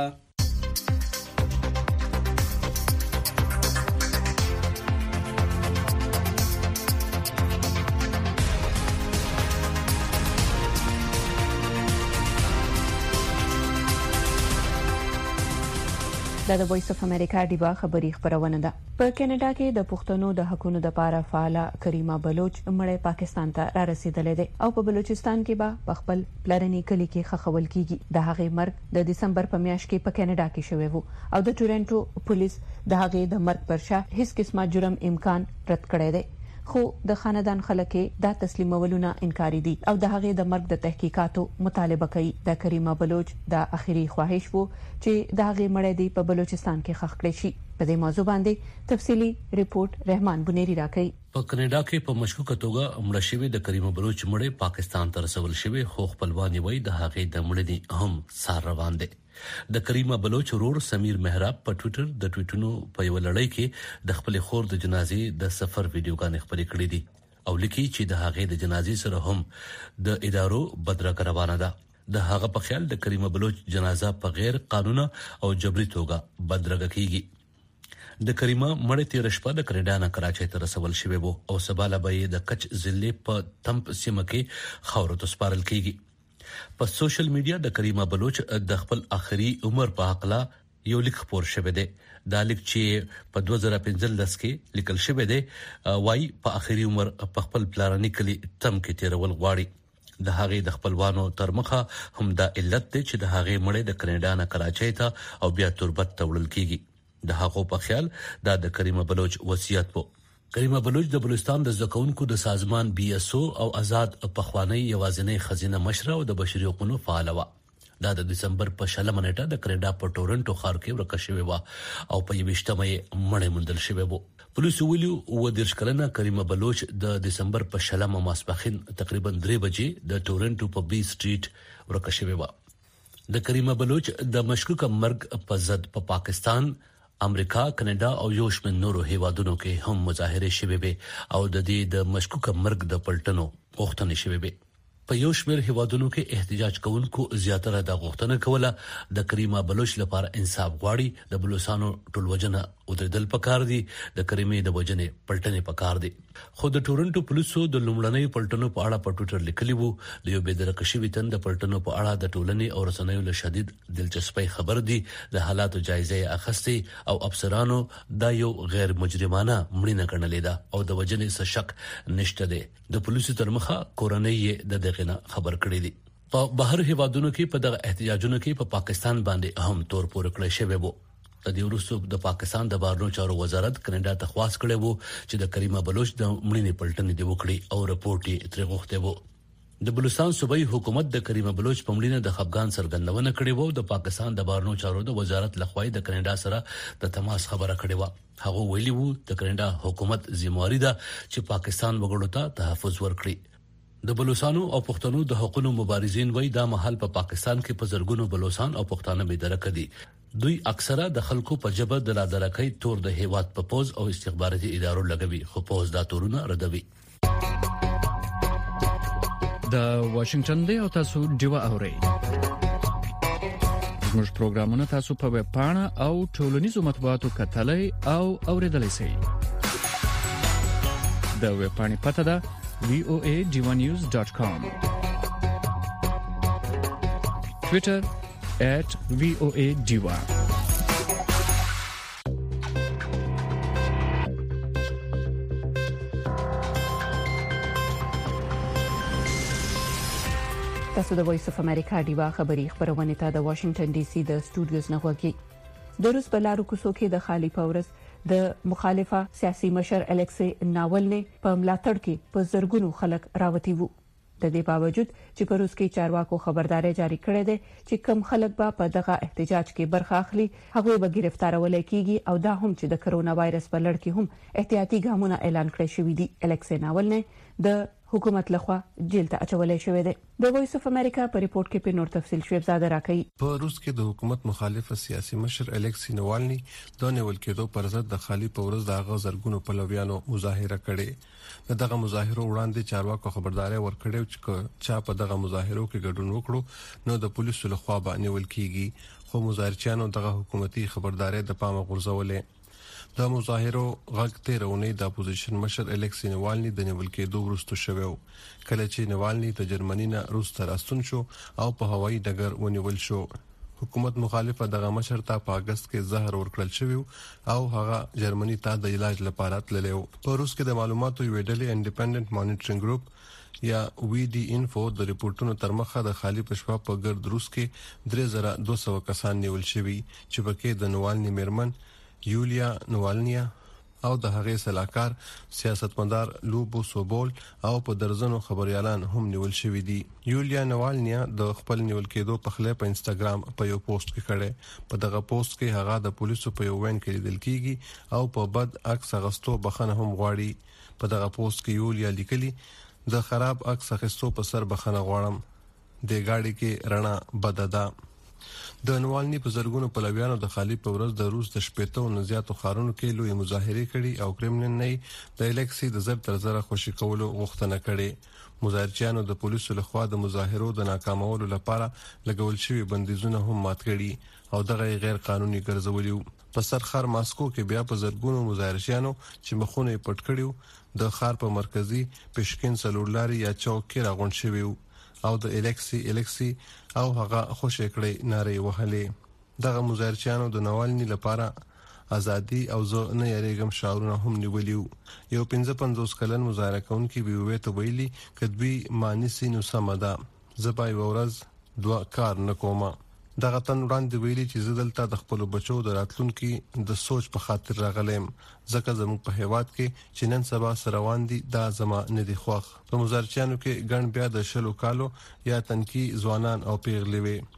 د وایس اف امریکا ډیوا خبری خبرونه ده. په کینیډا کې د پښتنو د حقوقو د لپاره فعال کریمه بلوچ مړی پاکستان ته را رسیدلې ده او په بلوچستان کې به په خپل پلرني کلی کې خخول کیږي. د هغې مرګ د دسمبر په میاشت کې په کینیډا کې شوی وو او د ټورنټو پولیس د هغې د مرګ پر شا هیڅ قسمه جرم امکان رد کړی دی، خو د خاندان خلک دا تسلیمولونه انکاري دي او د هغې د مرګ د تحقیقاتو مطالبه کوي. د کریمه بلوچ د اخیری خواهش وو چې د هغې مړی دی په بلوچستان کې خښ کړی شي. په دې موضوع باندې تفصيلي ریپورت رحمان بنيري راکړي. په کینیډا کې په مشکوکه توګه مړ شوی د کریمه بلوچ مړی پاکستان ته رسول شوی، خو خپلوان وایي د هغې د مړي هم سار روان دي. د کریمه بلوچ ورور سمیر محراب په ټوئیټر د ټویټونو په یو لړۍ کې د خپل خور د جنازې د سفر ویډیوګانې خپرې کړې دي او لیکي چې د هغې د جنازې سره هم د ادارو بدرګه روانه ده. د هغه په خیال د کریمه بلوچ جنازه په غیر قانوني او جبري توګه بدرګه کیږي. د کریمه مړی تیر شپه د کینیډا نه کراچۍ ته رسول شوی وو او سبا له به د کچ ضلع په تمپ سیمه کې خاورو ته سپارل کیږي. په سوشل میډیا د کریمه بلوچ د خپل اخري عمر په حق لا یو لیک خبر شوی دی. دا لیک چې په دوه زره پنځلس کې لیکل شوی دی وايي په اخري عمر په خپل پلاني کلی تم کې تیرول غواړي. د هغې د خپلوانو تر مخه هم دا علت دی چې د هغې مړی د کینیډا نه کراچۍ ته او بیا تربت ته وړل کیږي. د هغو په خیال دا د کریمه بلوچ وصیت وو. کریمه بلوچ د بلوچستان د زکونکو د سازمان بي اس او او آزاد پخوانی یوازینی خزینه مشره او د بشري حقوقو فعال و. دا د دسمبر په شلمه نیټه د کینیډا په ټورنټو ښار کې ورکه شوې و او په یوشتمه مړې موندل شوې و. پولیسو ویلي و د شکلنه کریمه بلوچ د دسمبر په شلمه ماسپخین تقریبا درې بجې د ټورنټو په بي سټریټ ورکه شوې و. د کریمه بلوچ د مشکوک مرګ په ضد په پا پاکستان، امریکا، کینیډا او یو شمېر نورو هیوادونو کې هم مظاهره شوې وي او د دې د مشکوک مرګ د پلټنو غوښتنې شوې وي. په یو شمېر هیوادونو کې احتجاج کوونکو زیاتره د غوښتنه کوله د کریمه بلوچ لپاره انصاف غواړي، د بلوچستانو ټولوجنه او د دل پکار دي، د کریمې د وجنې پلټنې پکار دي. خو د ټورنټو پولیسو د لومړنۍ پلټنو په اړه په ټوئیټر لیکلی وو د یو بېدرکه شوي تن د پلټنو په اړه د ټولنې او رسنیو له شدید دلچسپۍ خبر دي، د حالاتو جایزه اخیستي او افسرانو دا یو غیر مجرمانه مړینه ګڼلې ده او د وجنې څه شک نشته دی. د پولیسو تر مخه کورنۍ د دغه خبر کړی دی. په بهر هیوادونو کې په دغه احتجاجونو کې په پاکستان باندې اهم تور پورې کړی شوی وو. د دې وروسته د پاکستان د بهرنیو چارو وزارت کینیډا ته خواست کړی وو چې د کریمه بلوچ د مړینې پلټنې دی وکړي او رپورټ یې ترې غوښتی وو. د بلوچستان صوبایي حکومت د کریمه بلوچ په مړینې د خفګان څرګندونه کړې وو. د پاکستان د بهرنیو چارو د وزارت لخوا د کینیډا سره د تماس خبره کړې وو. هغه ویلي وو د کینیډا حکومت ذمہواری ده چې پاکستان وګړو ته تحفظ ورکړي. د بلوچستانو او پښتنو د حقوقو مبارزین وای دا محل په پا پاکستان کې په زرګونو بلوچستان او پښتانه بيدرک دي. دوی اکثره د خلکو په جبه د لادرکۍ تور د هیواد په پوز او استخباراتي ادارو لګوي، خو پوز دا تورونه ردوي. د واشنگټن دی او تاسو دیوا اورئ. زموږ پروګرامونه تاسو په ویب پاڼه او ټولنیزو مطبوعاتو کتلای او اوریدلای شئ. د ویب پاڼې پته ده v o a diva news dot com. Twitter at v o a diva. تاسو د وایس اف امریکا دیوا خبری خبرونه ته د واشنگټن ډي سي د سټوډیوز نه غوږی. د روس بلارو کوڅو کې د خالی پورس د مخالفه سیاسي مشر الکسی ناولنی په ملاتړ کې په زرګونو خلک راوتی وو. د دې باوجود چې په روس کې چارواکو خبرداري جاری کړې ده چې کم خلک به په دغه احتجاج کې برخه اخلي هغه به گرفتارول کیږي او دا هم چې د کرونا وایرس په لړ کې هم احتیاطي ګامونه اعلان کړی شوی دی. الکسی ناولنی د حکومت لخوا جیل ته اچولې شوې ده. د وایس اف امریکا په ریپورت کې په نور تفصیل شوی زاده راکړي. په روس کې د حکومت مخالف سیاسي مشر الکسی ناولنی د نیول کېدو پر ضد د خالی پورز د غو زرګونو پلویانو مظاهره کړې. دغه مظاهره وړاندې چارواکو خبرداري ورکړې چې چا په دغه مظاهرو کې ګډون وکړو نو د پولیسو لخوا به نیول کیږي، خو مظاهرچیانو دغه حکومتي خبرداري د پامه غورځولې. د مظاهرو غږ تیرونی د اپوزیشن مشر الکسی ناولنی د نیول کېدو وروسته شوی کله چې ناولنی ته جرمني نه روس ته راستون شو او په هوایي ډګر ونیول شو. حکومت مخالفه دغه مشر ته په اگست کې زهر ورکړل شوی او هغه جرمني ته د علاج لپاره تللی و. په روس کې د معلوماتو یو ډلې انډیپندنت مانیټرینګ ګروپ یا وی ډي انفو د ریپورتونو تر مخه د خالی پښوا په ګرد روس کې درې هزار دوه سوه کسان نیول شوی چې پکې د ناولنی میرمن یولیا ناولنیا او د هغې سلاکار سیاستمدار لوبو سوبول او په درزنو خبريالان هم نیول شوی دي. یولیا ناولنیا د خپل نیول کېدو په خله په انستګرام په یو پوسټ کې کړه. په دغه پوسټ کې هغه د پولیسو په یو وین کې لیدل کیږي او په بد عکس غستو بخنه هم غواړي. په دغه پوسټ کې یولیا لیکلي د خراب عکس غستو په سر بخنه غواړم، د گاډي کې رڼا بددا. د ناولنی په زرګونو پلویانو د خالی په ورځ د روس د شپېتو نه زیاتو ښارونو کې لوی مظاهره کړي او کرملین نه د الکسی د زر تر زره خوشی کولو غوښتنه کړي. مظاهرچیانو د پولیسو لخوا د مظاهرو د ناکامولو لپاره لګول شوی بندیزونه هم مات کړي او دغه غیر قانوني ګرځولیو. په سرخر ماسکو کې بیا په زرګونو مظاهرچیانو چې مخونه پټ کړیو د ښار په مرکزی پشکین سلولاري یا چوک کې راغون شوی او د الکسی الکسی او هغه خوشی کړي ناره وهلې. دغه مظاهرچیانو د ناولنی لپاره ازادي او زه نه یریګم شعارونه هم نیولیو. یو پنځه پنځوس کلن مظاهره کوونکي بیوې ته ویلي کدوی معنی سينو سمدا زبای ورځ دوا کار نکوما. دغه تن وړاندې ویلي چې زدلته د خپل بچو د راتلونکو د سوچ په خاطر راغلم ځکه زموږ په هیواد کې چې نن سبا سروان دي دا زما نه دي خوښ. په مظاهرچیانو کې ګڼ بیا د شلو کالو یا تنکی ځوانان او پیغلې وي.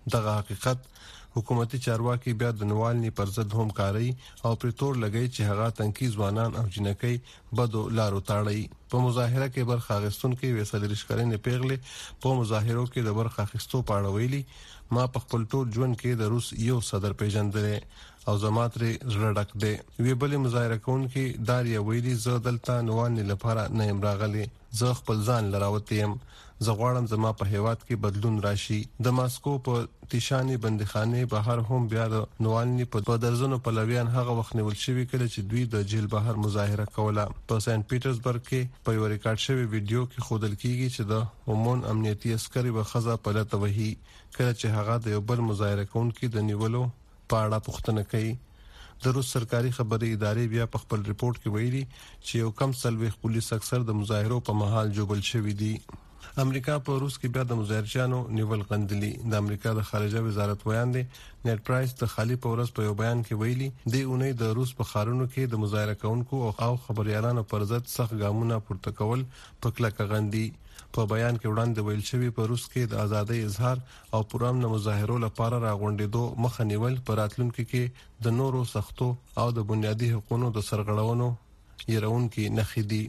دغه حقیقت حکومتي چارواکي بیا د نوالني پر ضد هم کاری او پرتور لګی چې هغه تنکي ځوانان او جنکۍ بدو لارو تاړي. په مظاهره کې برخه اخیستونکو وسل رشکرین پیغلې په مظاهرو کې د برخه اخیستو پاړه ویلي ما په خپل ټول ژوند کې د روس یو صدر پیژندل او زماتري زړډک دی. وی بلې مظاهره کوونکي داریا ویلي زه دلته نوالني لپاره نه یم راغلی، زه خپل ځان لراوتیم، زه غواړم زما په هیواد کې بدلون راشي. د ماسکو په تیشانی بندخانه بهر هم بیا د نوالني په درزنو پلویان هغه وخت نیول شوی کله چې دوی د جیل بهر مظاهره کوله. په سنت پیټرزبرګ کې په یو ریکارډ شوی ویډیو کې ښودل کیږي چې د اومون امنیتي عسکري و خزه په لته وهي کله چې هغه د یو بل مظاهره کوونکي د نیولو په اړه پوښتنه کوي. د روس سرکاري خبري ادارې بیا په خپل ریپورت کې ویلي چې یو کم سلويخ پولیس اکثر د مظاهرو په محل جوړل شوی دي. امریکا په روس کې بیا د مظاهرچیانو نیول غندلي. د امریکا د خارجه وزارت ویاند نیټ پرایس د خالي پورس په یو بیان کې ویلي د اونۍ د روس په خارونو کې د مظاهره کوونکو او خبريالانو پر ضد سخت ګامونه پورته کول په کلکه غندي. په بیان کې وړاندې ویل شوی په روس کې د ازادۍ اظهار او پرامن مظاهرو لپاره راغونډېدو مخه نیول پر راتلونکو کې د نورو سختو او د بنیادي حقوقو د سرغړونو يرون کې نخې دي.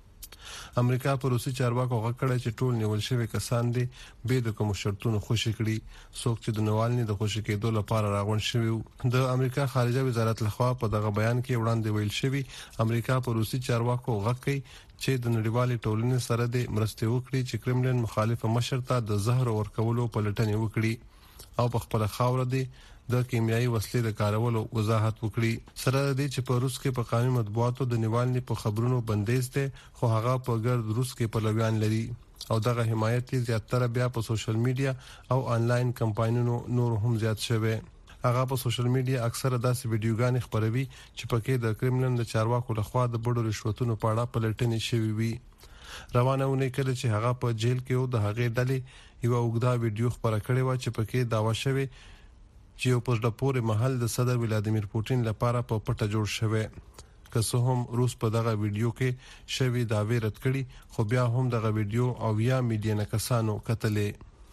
امریکا په روسي چارواکو غکړه چې ټول نیول شوی کسان دي به د کوم شرطونو خوشی کړي څوک چې د نوالني د خوشی کېدو لپاره راغون شوی. د امریکا خارجه وزارت لخوا په دغه بیان کې وړاندې ویل شوی امریکا په روسي چارواکو غکړي چې د نړیوالې ټولنې سره د مرستې وکړي چې کرملین مخالف مشر ته د زهر ورکولو پلټنې وکړي او په خپل خاور دي د کیمیاوي وسلې د کارولو وضاحت وکړي. سره د دې چې په روس کې په قانوني مطبوعاتو د نیوالني په خبرونو بندیز ده خو هغه په ګرد روس کې پلویان لري او دغه حمایت زیاتره بیا په سوشل میډیا او انلاین کمپاینونو نور هم زیات شوه. هغه په سوشل میډیا اکثره داسې ویډیوګانې خبروي چې پکې د کرملین د چارواکو لخوا د بډو رشوتونو په اړه پلټنې شوې وي. روانه ونې کله چې هغه په جیل کې و د هغې ډلې یو وګدا ویډیو خبره کړې و چې پکې داوا شوی چې یو پر پورې محل د صدر ولادیمیر پوتین لپاره په پټه جوړ شوی. که څه هم روس په دغه ویډیو کې شوی داوی رد کړي خو بیا هم دغه ویډیو او یا میډیا کسانو کتلې.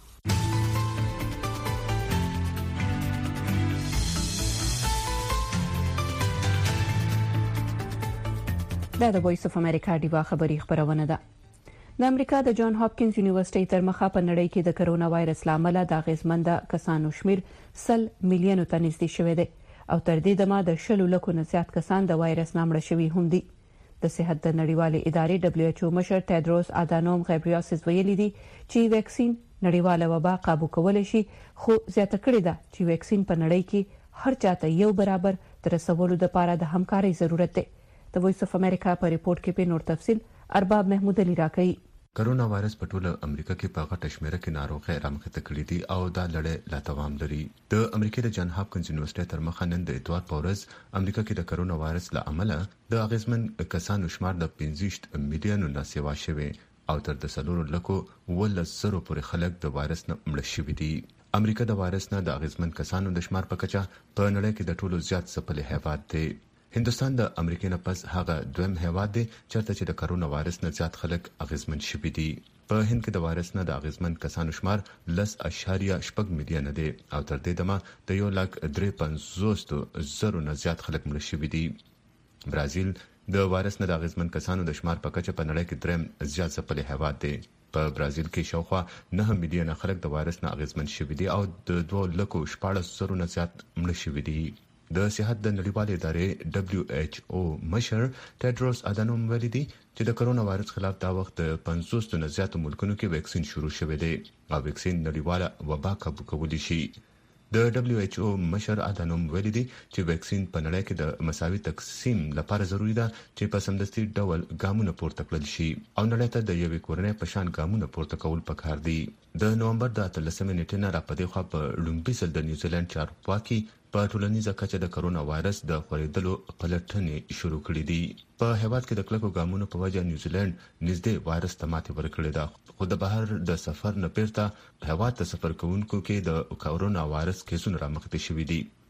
دا د وایس اف امریکا ډیوا خبری خبرونه ده. د امریکا د جان هاپکینز یونیورسيټي تر مخه په نړۍ کې د کرونا وایرس لامل د غیزمند کسانو شمیر سل میلیون ته نږدې شوی دی او تر دې دمه د شلو لکو نه زیات کسان د وایرس نامړ شوي هم دي. د صحت د نړیوالې ادارې دبليو ایچ او مشر ټیدروس ادانوم غیبریاسس ویلي دي چې ویکسین نړیواله وبا قابو کول شي خو زیاته کړې ده چې ویکسین په نړۍ کې هر چاته یو برابر تر رسولو لپاره د همکارۍ ضرورت دی. د وایس اف امریکا په ریپورت کې په نور تفصیل ارباب محمود علي راکړي. کرونا وایرس په ټوله امریکا کې په غټه شمیره کې ناروغي رامخته کړې دي او دا لړۍ لا دوام لري. د امریکا د جان هاپکینز یونیورسيټي تر مخه نن د اتوار په ورځ امریکا کې د کرونا وایرس له امله د اغیزمن کسانو شمار د پنځه میلیون نه سیوا شوی او تر د سلور لکو ولس زرو پورې خلک د وایرس نه مړ شوي دي. امریکا د وایرس نه د اغیزمن کسانو د شمار په کچه په نړۍ کې د ټولو زیات ځپلي هیواد دی. هندستان د امریکا نه پس هغه دویم هیواد دی چرته چې د کرونا وایرس نه زیات خلک اغیزمن شوي دي. په هند کې د وایرس نه د اغیزمن کسانو شمار لس اشاریه شپږ میلیون دی او تر دې دمه د یو لک درې پنځوس زرو نه زیات خلک مړ شوي دي. برازیل د وایرس نه د اغیزمن کسانو د شمار په کچه په نړۍ کې دریم زیات ځپلي هیواد دی. په برازیل کې شاوخوا نه میلیون خلک د وایرس نه اغیزمن شوي دي او د دوه لکو شپږ زرو نه زیات مړ شوي دي. د صحت د نړیوالې ادارې دبليو ایچ او مشر ټیدروس ادانوم ویلي دي چې د کرونا وایرس خلاف دا وخت د پنځوس نه زیاتو ملکونو کې ویکسین شروع شوی دی او ویکسین نړیواله وبا قابو کولی شي. د دبليو ایچ او مشر ادانوم ویلي دي چې ویکسین په نړۍ کې د مساوي تقسیم لپاره ضروری ده چې په سمدستي ډول ګامونه پورته کړل شي او نړۍ ته د یوې کورنۍ په شان ګامونه پورته کول پکار دي. د نومبر د اتلسمې نیټې نه راپدې خو په لومبي سل د نیوزیلند چارواکي په ټولنیزه کچه د کرونا وایرس د خورېدلو پلټنې شروع کړې دي. په هیواد کې د کلکو ګامونو په وجه نیوزیلند نږدې وایرس ته ماتې ورکړې ده خو د بهر د سفر نه پیرته هیواد ته سفر کوونکو کې د کرونا وایرس کیسونه رامخته شوي دي.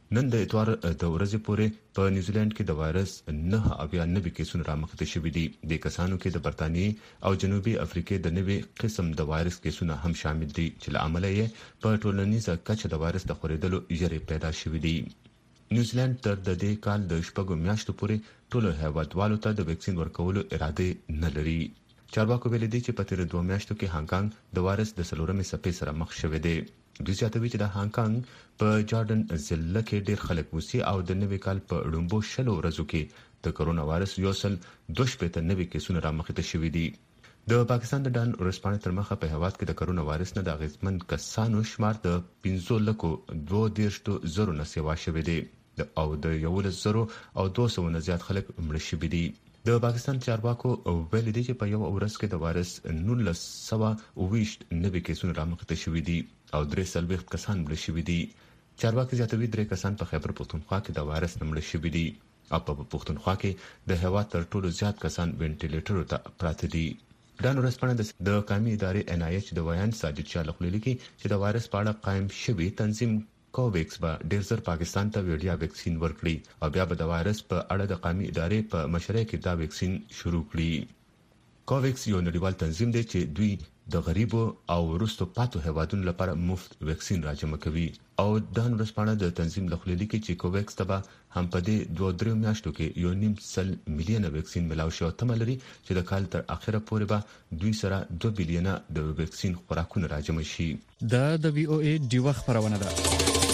نن د اتوار د ورځې پورې په نیوزیلند کې د وایرس نه اویا نوي کیسونه رامخته شوي دي. د کسانو کې د برتانیې او جنوبي افریقې د نوي قسم د وایرس کیسونه هم شامل دي چې له امله یې په ټولنیزه کچه د وایرس د خورېدلو یری پیدا شوې دي. نیوزیلند تر د دې کال د شپږو میاشتو پورې ټولو هیوادوالو ته د ویکسین ورکولو اراده نه لري. چارواکو ویلي دي چې په تیر دوه میاشتو کې هانګ کانګ د وایرس د څلورمې څپې سره مخ شوی دی. دوی زیاتوي چې د هانګ کانګ په جارډن ضلع کې ډیر خلک وسی او د نوي کال په لومبو شلو ورځو کې د کرونا وایرس یو سل دوه شپږ نوي کیسونه رامخته شوي دي. د پاکستان د ډان ورسپانې تر مخه په هواد کې د کرونا وایرس نه د غیزمن کسانو شمار د پنځه لکو دوه دیرشتو زرو نه سیوا شوی دی او د یولس زرو او دوه سوه نه زیات خلک مړ شوي دي. د پاکستان چارواکو ویل دي چې په یو ورځ کې د وایرس نولس سوه اوویشت نوي کیسونه رامخته شوي دي او درې سلويخت کسان مړ شوي دي. چارواکي زیاتوي درې کسان په خیبر پختونخوا کې د وایرس مړ شوي دي او په پختونخوا کې د هوا تر ټولو زیات کسان وینټیلیټر ته پراته دي. ډان ورسپانه د قومي ادارې ان آی ایچ د ویان ساجد شاه لخوا لیکي چې د وایرس په اړه قائم شوی تنظیم کوویکس به ډیر زر پاکستان ته ویډیا ویکسین ورکړي او بیا به د وایرس په اړه د قومي ادارې په مشرۍ کې دا ویکسین شروع کړي. کوویکس یو نړیوال تنظیم دی چې دوی د غریبو او وروسته پاتو هیوادونو لپاره مفت ویکسین راجمع کوي او د ورسپانه د تنظیم لخوا لیکي چې کوویکس ته هم په دې دوه درې میاشتو کې یو نیم سل میلیونه ویکسین ملاو شو تمه لري چې د کال تر اخره پورې به دوی سره دوه بلیونه د ویکسین خوراکونه راجمع شي. دا د وی او ای ډیوه خبرونه ده.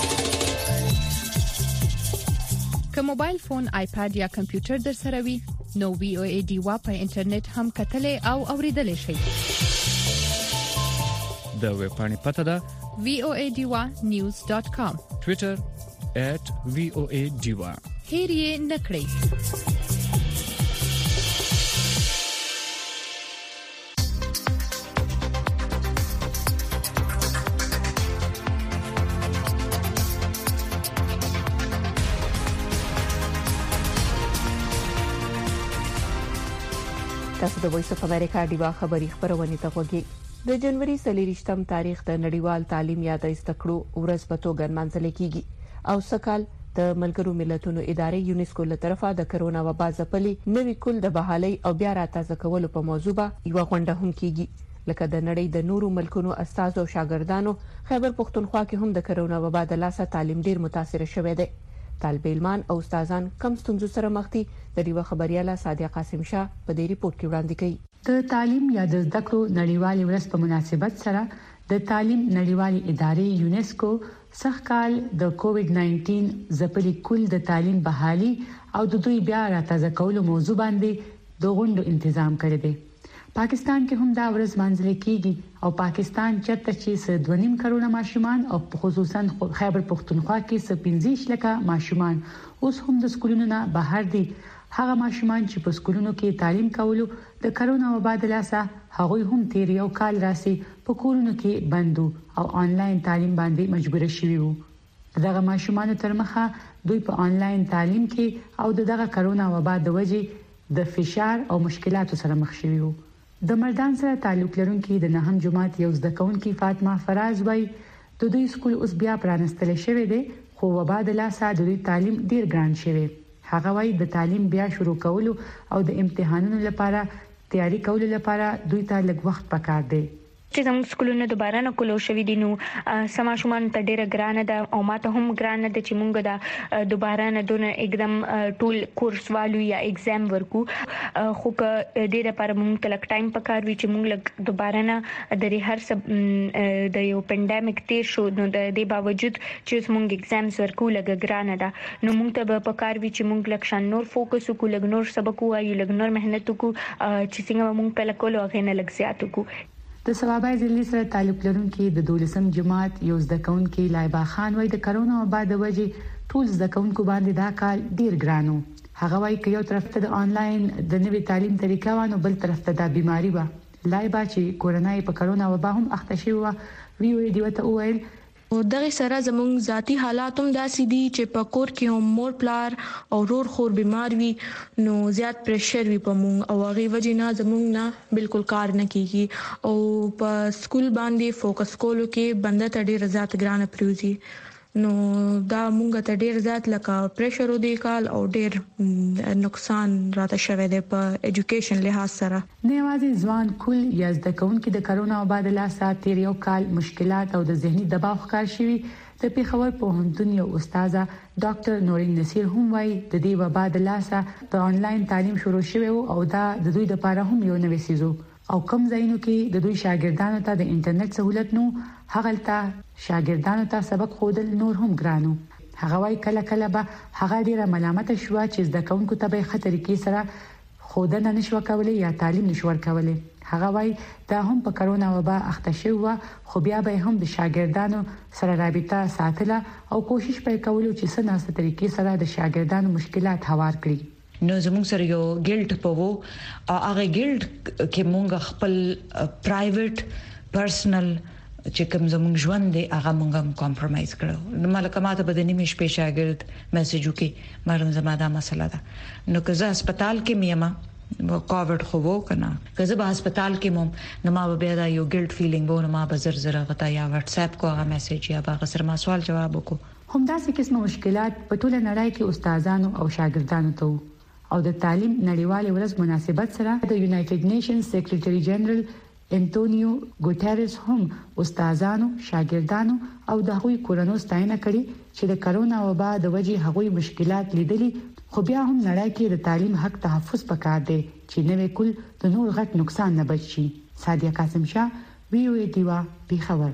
که موبایل فون، آیپاد یا کمپیوټر در سره وي نو وی او ای ډیوا په انټرنیټ هم کتلې او اوریدلې شي. د ویب پاڼې پته ده وی او ای ډیوا نیوز ډاټ کام، ټوئیټر ایٹ وی او ای ډیوا. هیر یې نکړئ. تاسو د وایس اف امریکا ډیوا خبری خبرونه ته وګورئ. د جنوري سلیریشتم تاریخ د نړیوال تعلیم یادایست کړو ورځ په توګه منځل کیږي او سکهال د ملګرو ملتونو ادارې یونیسکو له طرفه د کرونا وبا ځپلې نوې کول د بحالي او بیا راتازه کولو په موضوع به یو غونډه هم کیږي. لکه د نړۍ د نورو ملکونو استاد او شاګردانو خیبر پختونخوا کې هم د کرونا وبا د لاسه تعلیم ډیر متاثر شوه دی. طالب علمان او استادان کم ستونزو سره مخ دي. د ریو خبرياله سادیا قاسم شاه په دې ریپورت کې وړاندې کړي. د تعلیم یا د زده کړو نړیوالې ورځ په مناسبت سره د تعلیم نړیوالې ادارې یونیسکو سخکال د کووډ نایټین ځپلي کول د تعلیم بحالي او د دوی بیا راتازه کولو موضوع باندې د غونډو تنظیم کړی دی. پاکستان کې هم دا ورځ منځل کیږي او پاکستان چرته چې دوه نیم کروڑه ماشومان او خصوصا خیبر پختونخوا کې پنځه لکه ماشومان اوس هم د سکولونو نه بهر دي. هغه ماشومان چې په سکولونو کې تعلیم کولو د کرونا وبا د لاسه هغه هم تیر یو کال راسي په کورونو کې بندو او آنلاین تعلیم باندې مجبور شوي وو. دغه ماشومان تر مخه دوی په آنلاین تعلیم کې او دغه کرونا وبا د وجې د فشار او مشکلاتو سره مخ شوي وو. د مردان سره تعلق لرونکي د نهم جماعت یو زده کوونکي فاطمه فراز وای د دوی سکول اوس بیا پرانستل شوی دی خو وبا د لاسه د دوی تعلیم ډیر ګران شوی. هغه وای د تعلیم بیا شروع کولو او د امتحانونو لپاره تیاری کولو لپاره دوی ته لږ وخت پکار دی. چې زموږ سکولونه دوباره نه کولو شوي دي نو سما شومان ته ډیره ګرانه ده او ماته هم ګرانه ده چې مونږ دا دوباره نه دونه एकदम ټول کورس والو یا ایگزام ورکو خو که ډیره پر مونږ ته لک ټایم پکار وی چې مونږ لک دوباره نه د هر سب د یو پاندیمیک تیر شو نو د دې باوجود چې مونږ ایگزامز ورکو لګ ګرانه ده نو مونږ ته به پکار وی چې مونږ لک شان نور فوکس وکړو لګ نور سبق وایو لګ نور مهنت وکړو چې څنګه مونږ په لکولو غینه لګ زیات وکړو. د ثوابای ضلع سره تعلق لرونکي د دولسم جماعت یو زده کوونکي لایبا خان وای د کرونا وبا د وجې ټول زده کوونکو باندې دا کال ډیر ګرانو. هغه وای چې یو طرف ته د آنلاین د نوي تعلیم طریقه وانه بل طرف ته د بیماری و لایبا چې کورونای په کرونا وبا هم اخته شوی و وی وی دی وته ویل او دغه سره زموږ ذاتی حالات هم داسې دي چې په کور کې هم مور پلار او رور خور بیمار وي نو زیات پریشر وي په موږ او هغه وجې نه زموږ نه بالکل کار نه کیږي او په سکول باندې فوکس کولو کې بنده ته ډیر زیات ګرانه پریوزي نو دا مونږ ته ډیر زیات لکه پریشر ودی کال او ډیر نقصان راته شوه دی په اډوকেশন لحاظ سره. نیوازي ځوان کول یا د کونکو د کرونا وبا د لاسه تیر یو کال مشکلات او د ذهني دباو ښکار شوي. د پیښور پوهنتون یو استاده ډاکټر نورین نصیر هم وايي د دې وبا د لاسه په انلاین تعلیم شروع شوی او دا د دوی لپاره هم یو نوې سيزو او کم ځایونو کې د دوی شاګردانو ته د انټرنیټ سہولت نو هغلته شاګردانو ته سبق خودل نور هم ګرانو. هغه وايي کله کله به هغه ډیره ملامت شو چې د کونکو ته به خطر کې سره خودنه نشو کولای یا تعلیم نشو ورکولای. هغه وايي دا هم په کرونا وبا اخته شو خو بیا به هم د شاګردانو سره رابطه ساتله او کوشش پې کولو چې سناسه طریقې سره د شاګردانو مشکلات هوار کړي. نو زموږ سره یو ګیلډ په وو او هغه ګیلډ کې مونږ خپل پرایویټ پرسنل چې کوم زموږ ژوند دی هغه مونږه کمپرمایز کړو. نو ملکه ماته به د نیمه شپې شاګرد میسج وکي مرم زما دا مسله ده. نو که زه هسپتال کې میما و کووډ خو وو کنه که زه په هسپتال کې مم نو ما به بیا دا یو ګیلټ فیلینګ وو نو ما به زر زر غتا یا واتس اپ کو هغه میسج یا به سر ما سوال جواب وکړو. همداسې قسم مشکلات په ټوله نړۍ کې استادانو او شاګردانو ته او د تعلیم نړیوال ورځ مناسبت سره د یونایټډ نیشنز سیکریټری جنرال انټونیو ګوټریس هم استادانو شاګردانو او د هغوی کورونو ستاینه کړې چې د کرونا وبا د وجې هغوی مشکلات لیدلي خو بیا هم نړۍ کې د تعلیم حق تحفظ پکار دی چې نوې کول د نور غټ نقصان نه بچي. سادیا قاسم شاه وی او ای دیوا پیښور.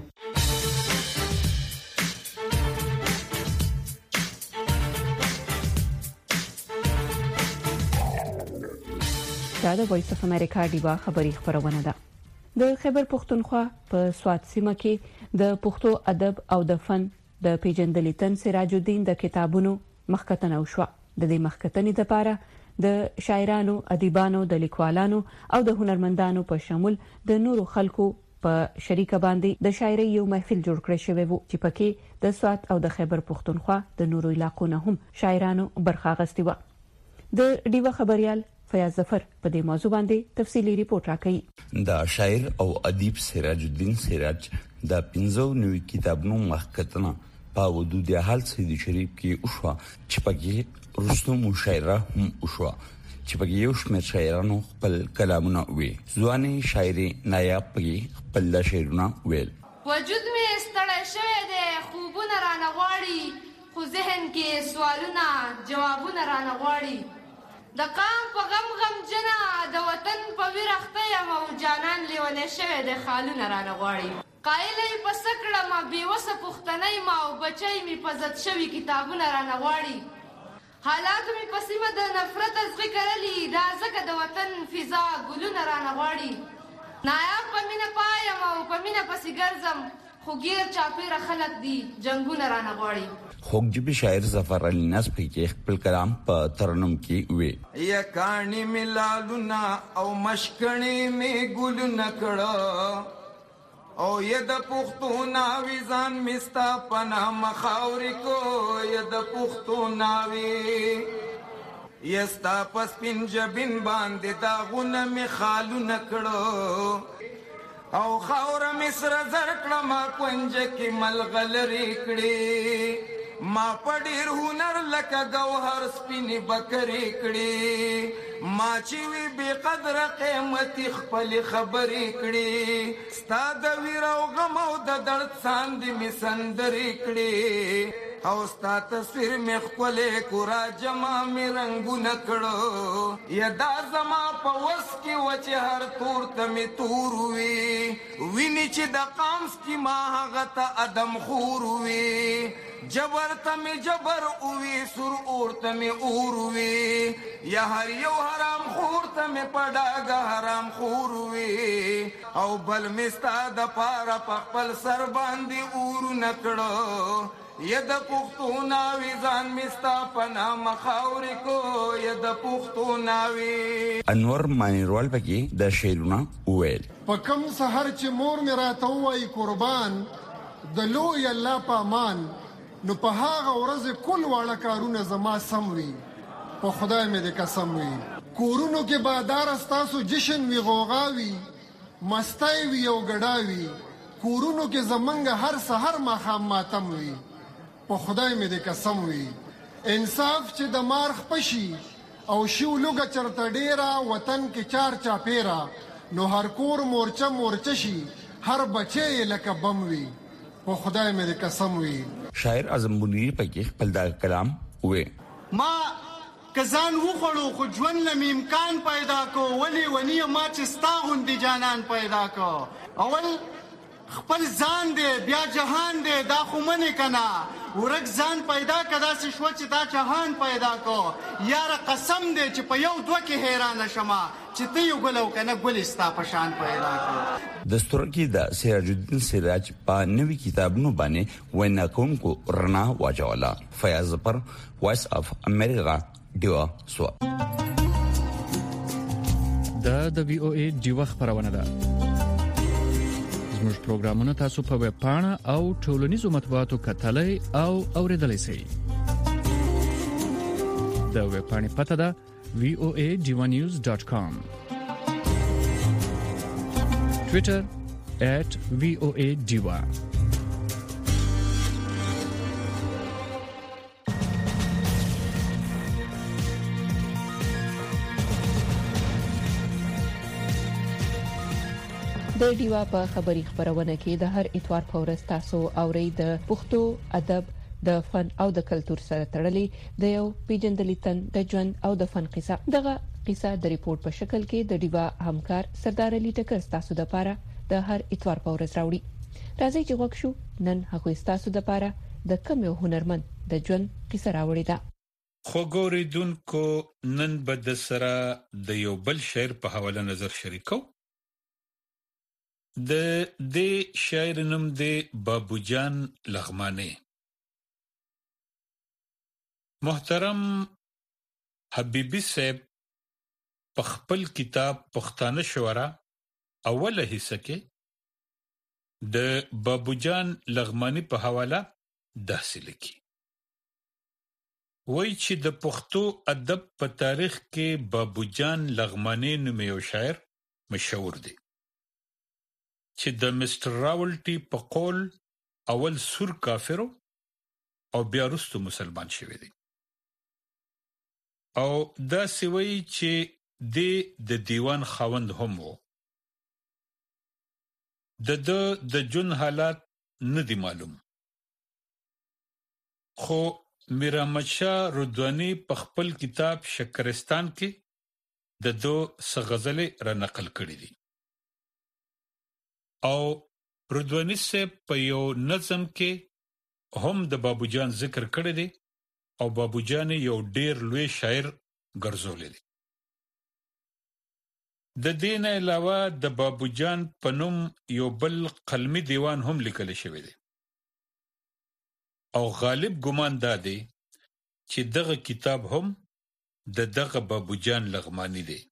دا د وایس اف امریکا دیوا خبری خبرونه ده. د خیبر پښتونخوا په سوات سیمه کې د پښتو ادب او د فن د پیژندلې تن سراج الدین د کتابونو مخکتنه وشو. د دې مخکتنې لپاره د شاعرانو، ادیبانو، د لیکوالانو او د هنرمندانو په شمول د نورو خلکو په شریکه باندې د شاعرۍ یو محفل جوړ کړی شوی وو چې پکې د سوات او د خیبر پښتونخوا د نورو علاقو نه هم شاعرانو برخه اخیستې و. د ډیوه خبريال فیاض ظفر په دې موضوع باندې تفصیلی ریپورت راکړي. د شاعر او ادیب سراج الدین سراج د پنځو نوي کتابونو مخکتنه په حدود حال سید شریف کې اوشوا چې پکې رستم مشاعره هم اوشوا چې پکې یو شمېر شاعرانو خپل کلامونه وی. ځواني شاعري نایاب پکې خپل شعرونه ویل. وجود می ستړی شوی دی خوبونه رانه غواړي خو ذهن کې سوالونه جوابونه رانه غواړي. د قام په غم غم جنا د وطن په ویرخته یم او جانان لیونی شوی دی خالونه رانه غواړي. قایلې په سکړه ما بیوسه پښتنۍ ما او بچی می په زد شوی کتابونه رانه غواړي. حالات می په سیمه د نفرت ازغی کړلی دا زکه د وطن فضا ګلونه رانه غواړي. نایاب په مینه پایم او په مینه پسې ګرځم خو غیر چاپیره خلک دي جنگونه رانه غواړي. خوږجبي شاعر ظفر علي ناز په خپل کلام په ترنم کې وی. یا کانی ملالونا او مشکړې می ګلونه کړه او ید پختو ناوی ځان مستا پنا مخاوري کو ید پختو ناوی یستا پس پنجبین باندې دا غونه می خالو نکړو او خاور مصر زر کړه ما کنج کی ملغلری کړي ما پډیر هنر لکه گوهر سپینی بکری کړي ما چې وی بی قدر قیمتي خپل خبرې کړي ستا د ویر او غم او د درد ساندې می سندري کړي او ستا تصویر می خپل کورا جما می رنگونه کړو یدا زما په وس کې وچه هر تور ته می تور وی ویني چې د قامس کی ما هغه ته ادم خور وی جبر تمی جبر اوی سر اور تمی اور وی یا هر یو حرام خور تمی پډاګه حرام خور وی او بل مستا د پارا پخپل سر باندې اور نکړو ید پختو ناوی ځان مستا پنا مخاور کو ید پختو ناوی. انور مانیروال پکې د شیرونه ویل. پکم سحر چې مور می راته وای قربان د لوی الله پامان نو په هغه ورځ کول واړه کارونه زما سم وي په خدای مې دې قسم وي. کورونو کې بادار استاسو جشن وی غوغاوي مستای وی او ګډاوي کورونو کې زمنګ هر سحر ما خام ماتم وي په خدای مې دې قسم وي انصاف چې د مارخ پشي او شیو لوګه چرته ډیرا وطن کې چار چا پیرا نو هر کور مورچه مورچه شي هر بچي لکه بم وي په خدای مې دې قسم وي شاعر اعظم منیر پکې خپل دا کلام وې ما کزان وخړو خو ژوند لم امکان پیدا کو ولی ونی ما چې ستا غوندي جانان پیدا کو اول خپل ځان دې بیا جهان دې دا خو منې کنا ورک ځان پیدا کدا سې شو چې دا جهان پیدا کو یار قسم دې چې په یو دوه کې حیران شمه چې ته یو ګلو کنه ګل ستا په شان پیدا کو دستور کې د سراج الدین سراج په نوې کتابونو باندې وینا کوونکو رڼا واچولا فیاض پر وایس اف امریکا دیوا سو دا د وی او ای دیوا خبرونه ده زموږ پروګرامونه تاسو په ویب پاڼه او ټولنیزو مطبوعاتو کتلای او اوریدلای شئ د ویب پاڼې پته ده وی او ای دیوا نیوز ډاٹ کام ټوئیټر ایٹ وی او ای دیوا د ډیوا په خبري خبرونه کې د هر اتوار په ورځ تاسو اورئ د پښتو ادب د فن او د کلچر سره تړلې د یو پیجندلې تن د ژوند او د فن قصه دغه قصه د ریپورت په شکل کې د ډیوا همکار سردار علي ټکر تاسو د پاره د هر اتوار په ورځ راوړي راځي چې وګورئ نن هغه تاسو د پاره د کوم یو هنرمند د ژوند قصه راوړي ده خو ګوریدونکو نن بد سره د یو بل شعر په حواله نظر شریکو د دې شاعر نوم دی بابو جان لغمانی محترم حبیبی صاحب په خپل کتاب پښتانه شعرا اوله حصہ کې د بابو جان لغمانی په حواله داسې لیکي وایي چې د پښتو ادب په تاریخ کې بابو جان لغمانی نوم یو شاعر مشهور دی چې د مستر راولټي په قول اول سور کافرو او بیا وروسته مسلمان شوی دی او دا سوي چې د د دیوان خاوند هم وو د د د جون حالات نه دی معلوم خو میرامد شاه رضوانی په خپل کتاب شکرستان کې د دو سغزلې را نقل کړی دي او رضوانی سے په یو نظم کې هم د بابو جان ذکر کړی دی او بابو جان یو ډیر لوی شاعر ګرځولې دی د دین علاوه د بابو جان په نوم یو بل قلمي دیوان هم لیکل شوی دی او غالب ګمان دا دی چې دغه کتاب هم د دغه بابو جان لغمانی دی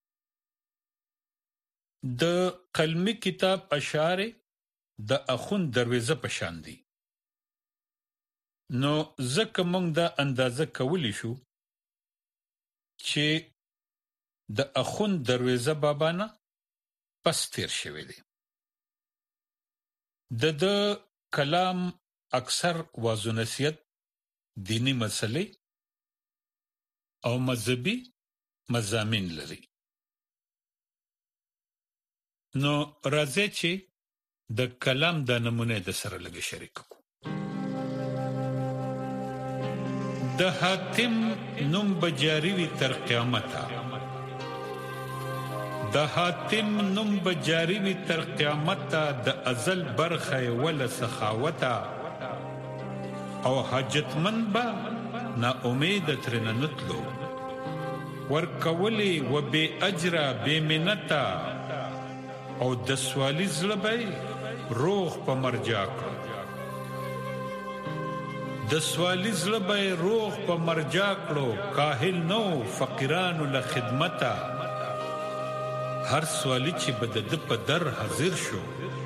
د قلمي کتاب اشعار د اخون دروازه په شان دي نو زکه موږ دا اندازه کولی شو چې د اخون دروازه بابا نه پس تیر شوی دی د د کلام اکثر واضح نصیحت دینی مسلې او مذهبي مضامین لري نو راځي چې د کلام د نمونه د سره لګ شریک کو د حاتم نوم بجاری وی تر قیامت د حاتم نوم بجاری وی تر قیامت د ازل برخه ول سخاوت او حاجتمن با نا امید ترنه نتلو ورکولی و بی اجر بی منتا او د سوالی زړه روح په مرجا کړ د سوالی زړه روح په مرجا کړو کاهل نو فقیرانو له خدمتا هر سوالی چې بدد په در حاضر شو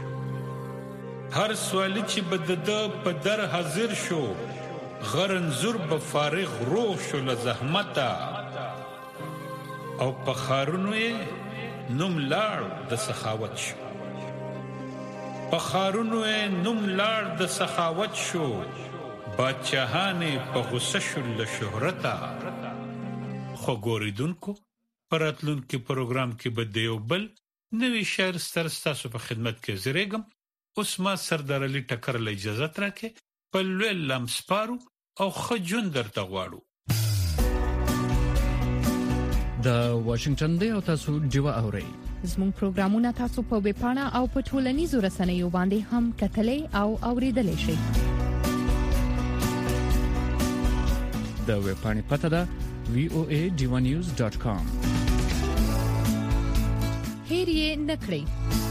هر سوالی چې بدد په در حاضر شو غرنزور به فارغ روح شو له زحمتا او په خارونو یې نوم لاړ د سخاوت شو په خارونو نوم لاړ د سخاوت شو بادشاہان په غصه شول شهرتا خو ګوریدونکو پراتلون کې پروګرام کې به دیو بل نوې شعر ستر ستاسو په خدمت کې زیریګم اوس ما سردار علي ټکر له اجازه ترکه په لوی لمسپارو او خجون درته غواړو د واشنگټن دی او تاسو دیو اورئ زموږ پروګرامونه تاسو په ویب پاڼه او په ټولنیزو رسنیو باندې هم کتلې او اوریدلې شئ د ویب پاڼې پته ده وی او ای ډیو نیوز ډاٹ کام هیر یې نکړئ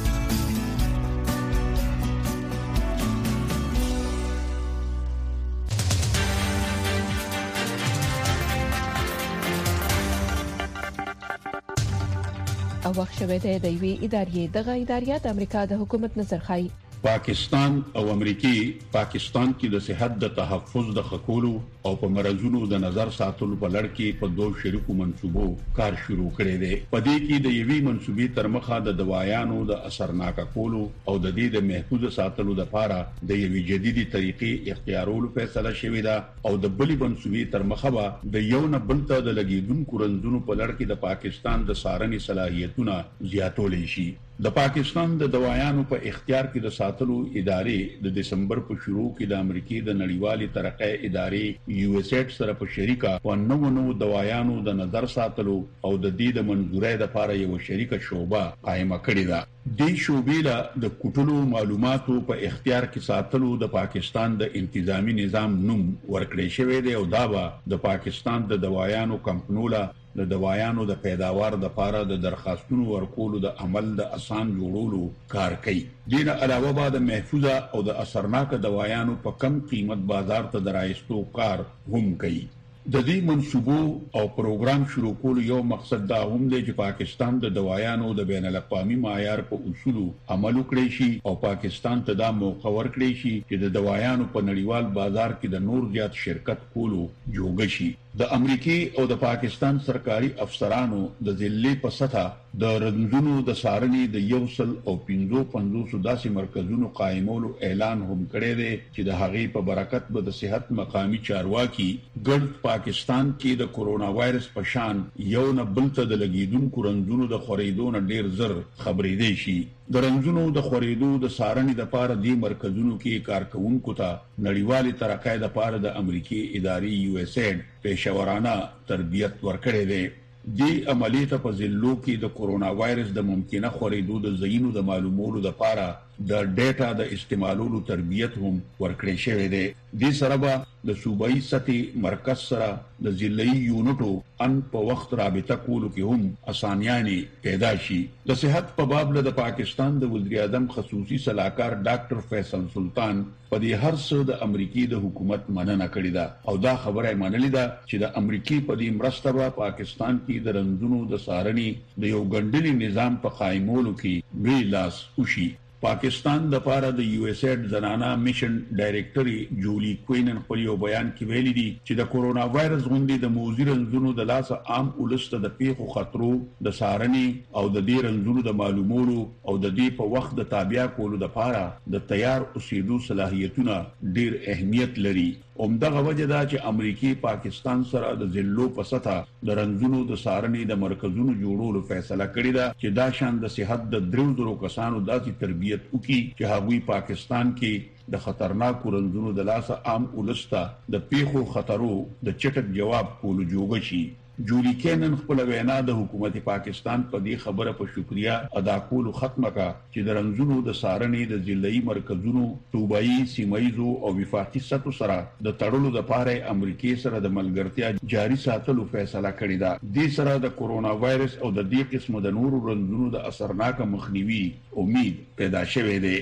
او وخت شوه د دوی ادارې دغه ادارې د امریکا د حکومت نظر خای پاکستان او امریکای پاکستان کې د صحت د تحفظ د خکولو او په مرزونو د نظر ساتلو په لړ کې په دوه شریکو منصوبو کار شروع کړی دی په دې کې د یوې منصوبې تر مخه د دوايانو د اثرناک کولو او د دې د محفوظ ساتلو لپاره د یوې جديدي طریقې اختیارولو فیصله شوې ده او د بلې منصوبې تر مخه د یو نه بل ته د لګیدونکو رنځونو په لړ کې د پاکستان د سارنې صلاحیتونه زیاتول شي د پاکستان د دوايانو په اختیار کې د ساتلو ادارې د دسمبر په شروع کې د امریکای د نړیوالې ترقې ادارې یو اس ایډ سره په شریکه په نو نو دوايانو د نظر ساتلو او د دې د منځورۍ لپاره یو شریکه شوبه قائمه کړې ده د شوبې له د کوټلو معلوماتو په اختیار کې ساتلو د پاکستان د انتظامی نظام نوم ورکړی شوی دی او دا به د پاکستان د دوايانو کمپنوله د دوايانو د پیداوار د لپاره د درخواستونو ورکولو د عمل د آسان جوړولو کار کوي دین علاوه بعد محفوظه او د اثرناک دوايانو په کم قیمت بازار ته درایستو کار هم کوي د دې منصوبو او پروګرام شروع کول یو مقصد دا هم دی چې پاکستان د دوايانو د بین الاقوامي معیار په اصولو عمل وکړي شي او پاکستان ته دا موقع ورکړي شي چې د دوايانو په نړیوال بازار کې د نور زیات شرکت کولو جوړ شي د امریکای او د پاکستان سرکاري افسرانو د ځلې په سطح د رنځونو د سارنې د یو سل او پنځو پنځوس داسې مرکزونو قائمولو اعلان هم کړی دی چې د هغې په برکت به د صحت مقامي چارواکي ګډ پاکستان کې د کورونا وایرس په شان یو نه بل ته د لګیدونکو رنځونو د خورېدو نه ډیر زر خبرېدي شي د رنځونو د خورېدو د سارنې د پاره د مرکزونو کې کارکونکو ته نړیوالې ترقې د پاره د امریکای ادارې یو اس ایډ پېښورانه تربیت ورکړې ده دی عملیات په ځلو کې د کورونا وایرس د ممکنه خورېدو د زینو د معلومولو لپاره د ډیټا د استعمالولو تربیت هم ورکړې شوې ده د سره به د صوبایي سطحي مرکز سره د ضلعي یونټو ان په وخت رابطه کولو کې هم اسانیانی پیدا شي د صحت په باب له د پاکستان د وزیر اعظم خصوصي صلاحکار ډاکټر فیصل سلطان په دې هر څه د امریکای د حکومت مننه کړې ده او دا خبره منلې ده چې د امریکای په دې مرسته به پاکستان کې د رنځونو د سارنې د یو ګډلې نظام په قائمولو کې وی لاس وشي پاکستان د پاره د یو اس ایډ زنانا میشن ډایریکټري جولی کوینن په یو بیان کې ویلي دي چې د کورونا وایرس غونډې د موزي رنځونو د لاس عام ولست د پیښو خطرو د سارنې او د دې رنځونو د معلومولو او د دې په وخت د تابع کولو د پاره د تیار اوسېدو صلاحیتونه ډیر اهمیت لري اومدغه وجه دا چې امریکای پاکستان سره د ځلو په سطح د رنځونو د سارنې د مرکزونو جوړولو فیصله کړې ده چې دا شان د صحت د درو درو کسانو داسې تربیت وکړي چې هغوی پاکستان کې د خطرناک رنځونو د لاسه عام ولسته د پیښو خطرو د چټک جواب کولو جوړ شي جولی کینن خپل وینا د حکومت پاکستان په دې خبره په شکریا ادا کولو ختمه کا چې د رنځونو د سارنې د ضلعي مرکزونو صوبایي سیمایي او وفاقي سطح سره د تړلو د پاره امریکای سره د ملګرتیا جاري ساتلو فیصله کړې ده د سره د کورونا وایرس او د دې قسم د نورو رنځونو د اثرناک مخنیوي امید پیدا شوه دی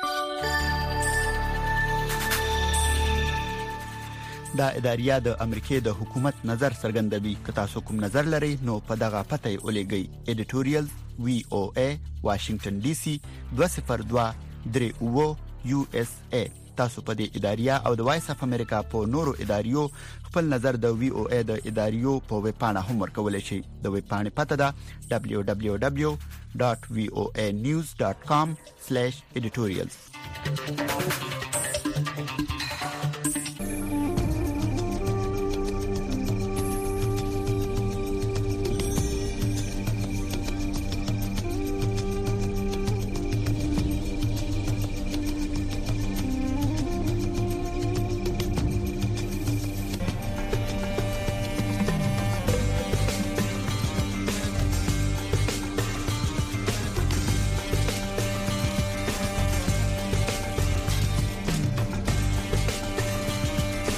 دا اداریا د امریکای د حکومت نظر څرګندوي که تاسو کوم نظر لرئ نو په دغه پته ولېږئ ایډیټوریال وی او ای واشنگټن ډي سي دوه صفر دوه درې اوه یو اس ای تاسو په دې اداریا او د وایس اف امریکا په نورو اداریو خپل نظر د وی او ای د اداریو په ویب پاڼه هم ورکولای شئ د ویب پاڼې پته ده دبليو دبليو دبليو ډاټ وی او ای نیوز ډاټ کام سلیش ایډیټوریالز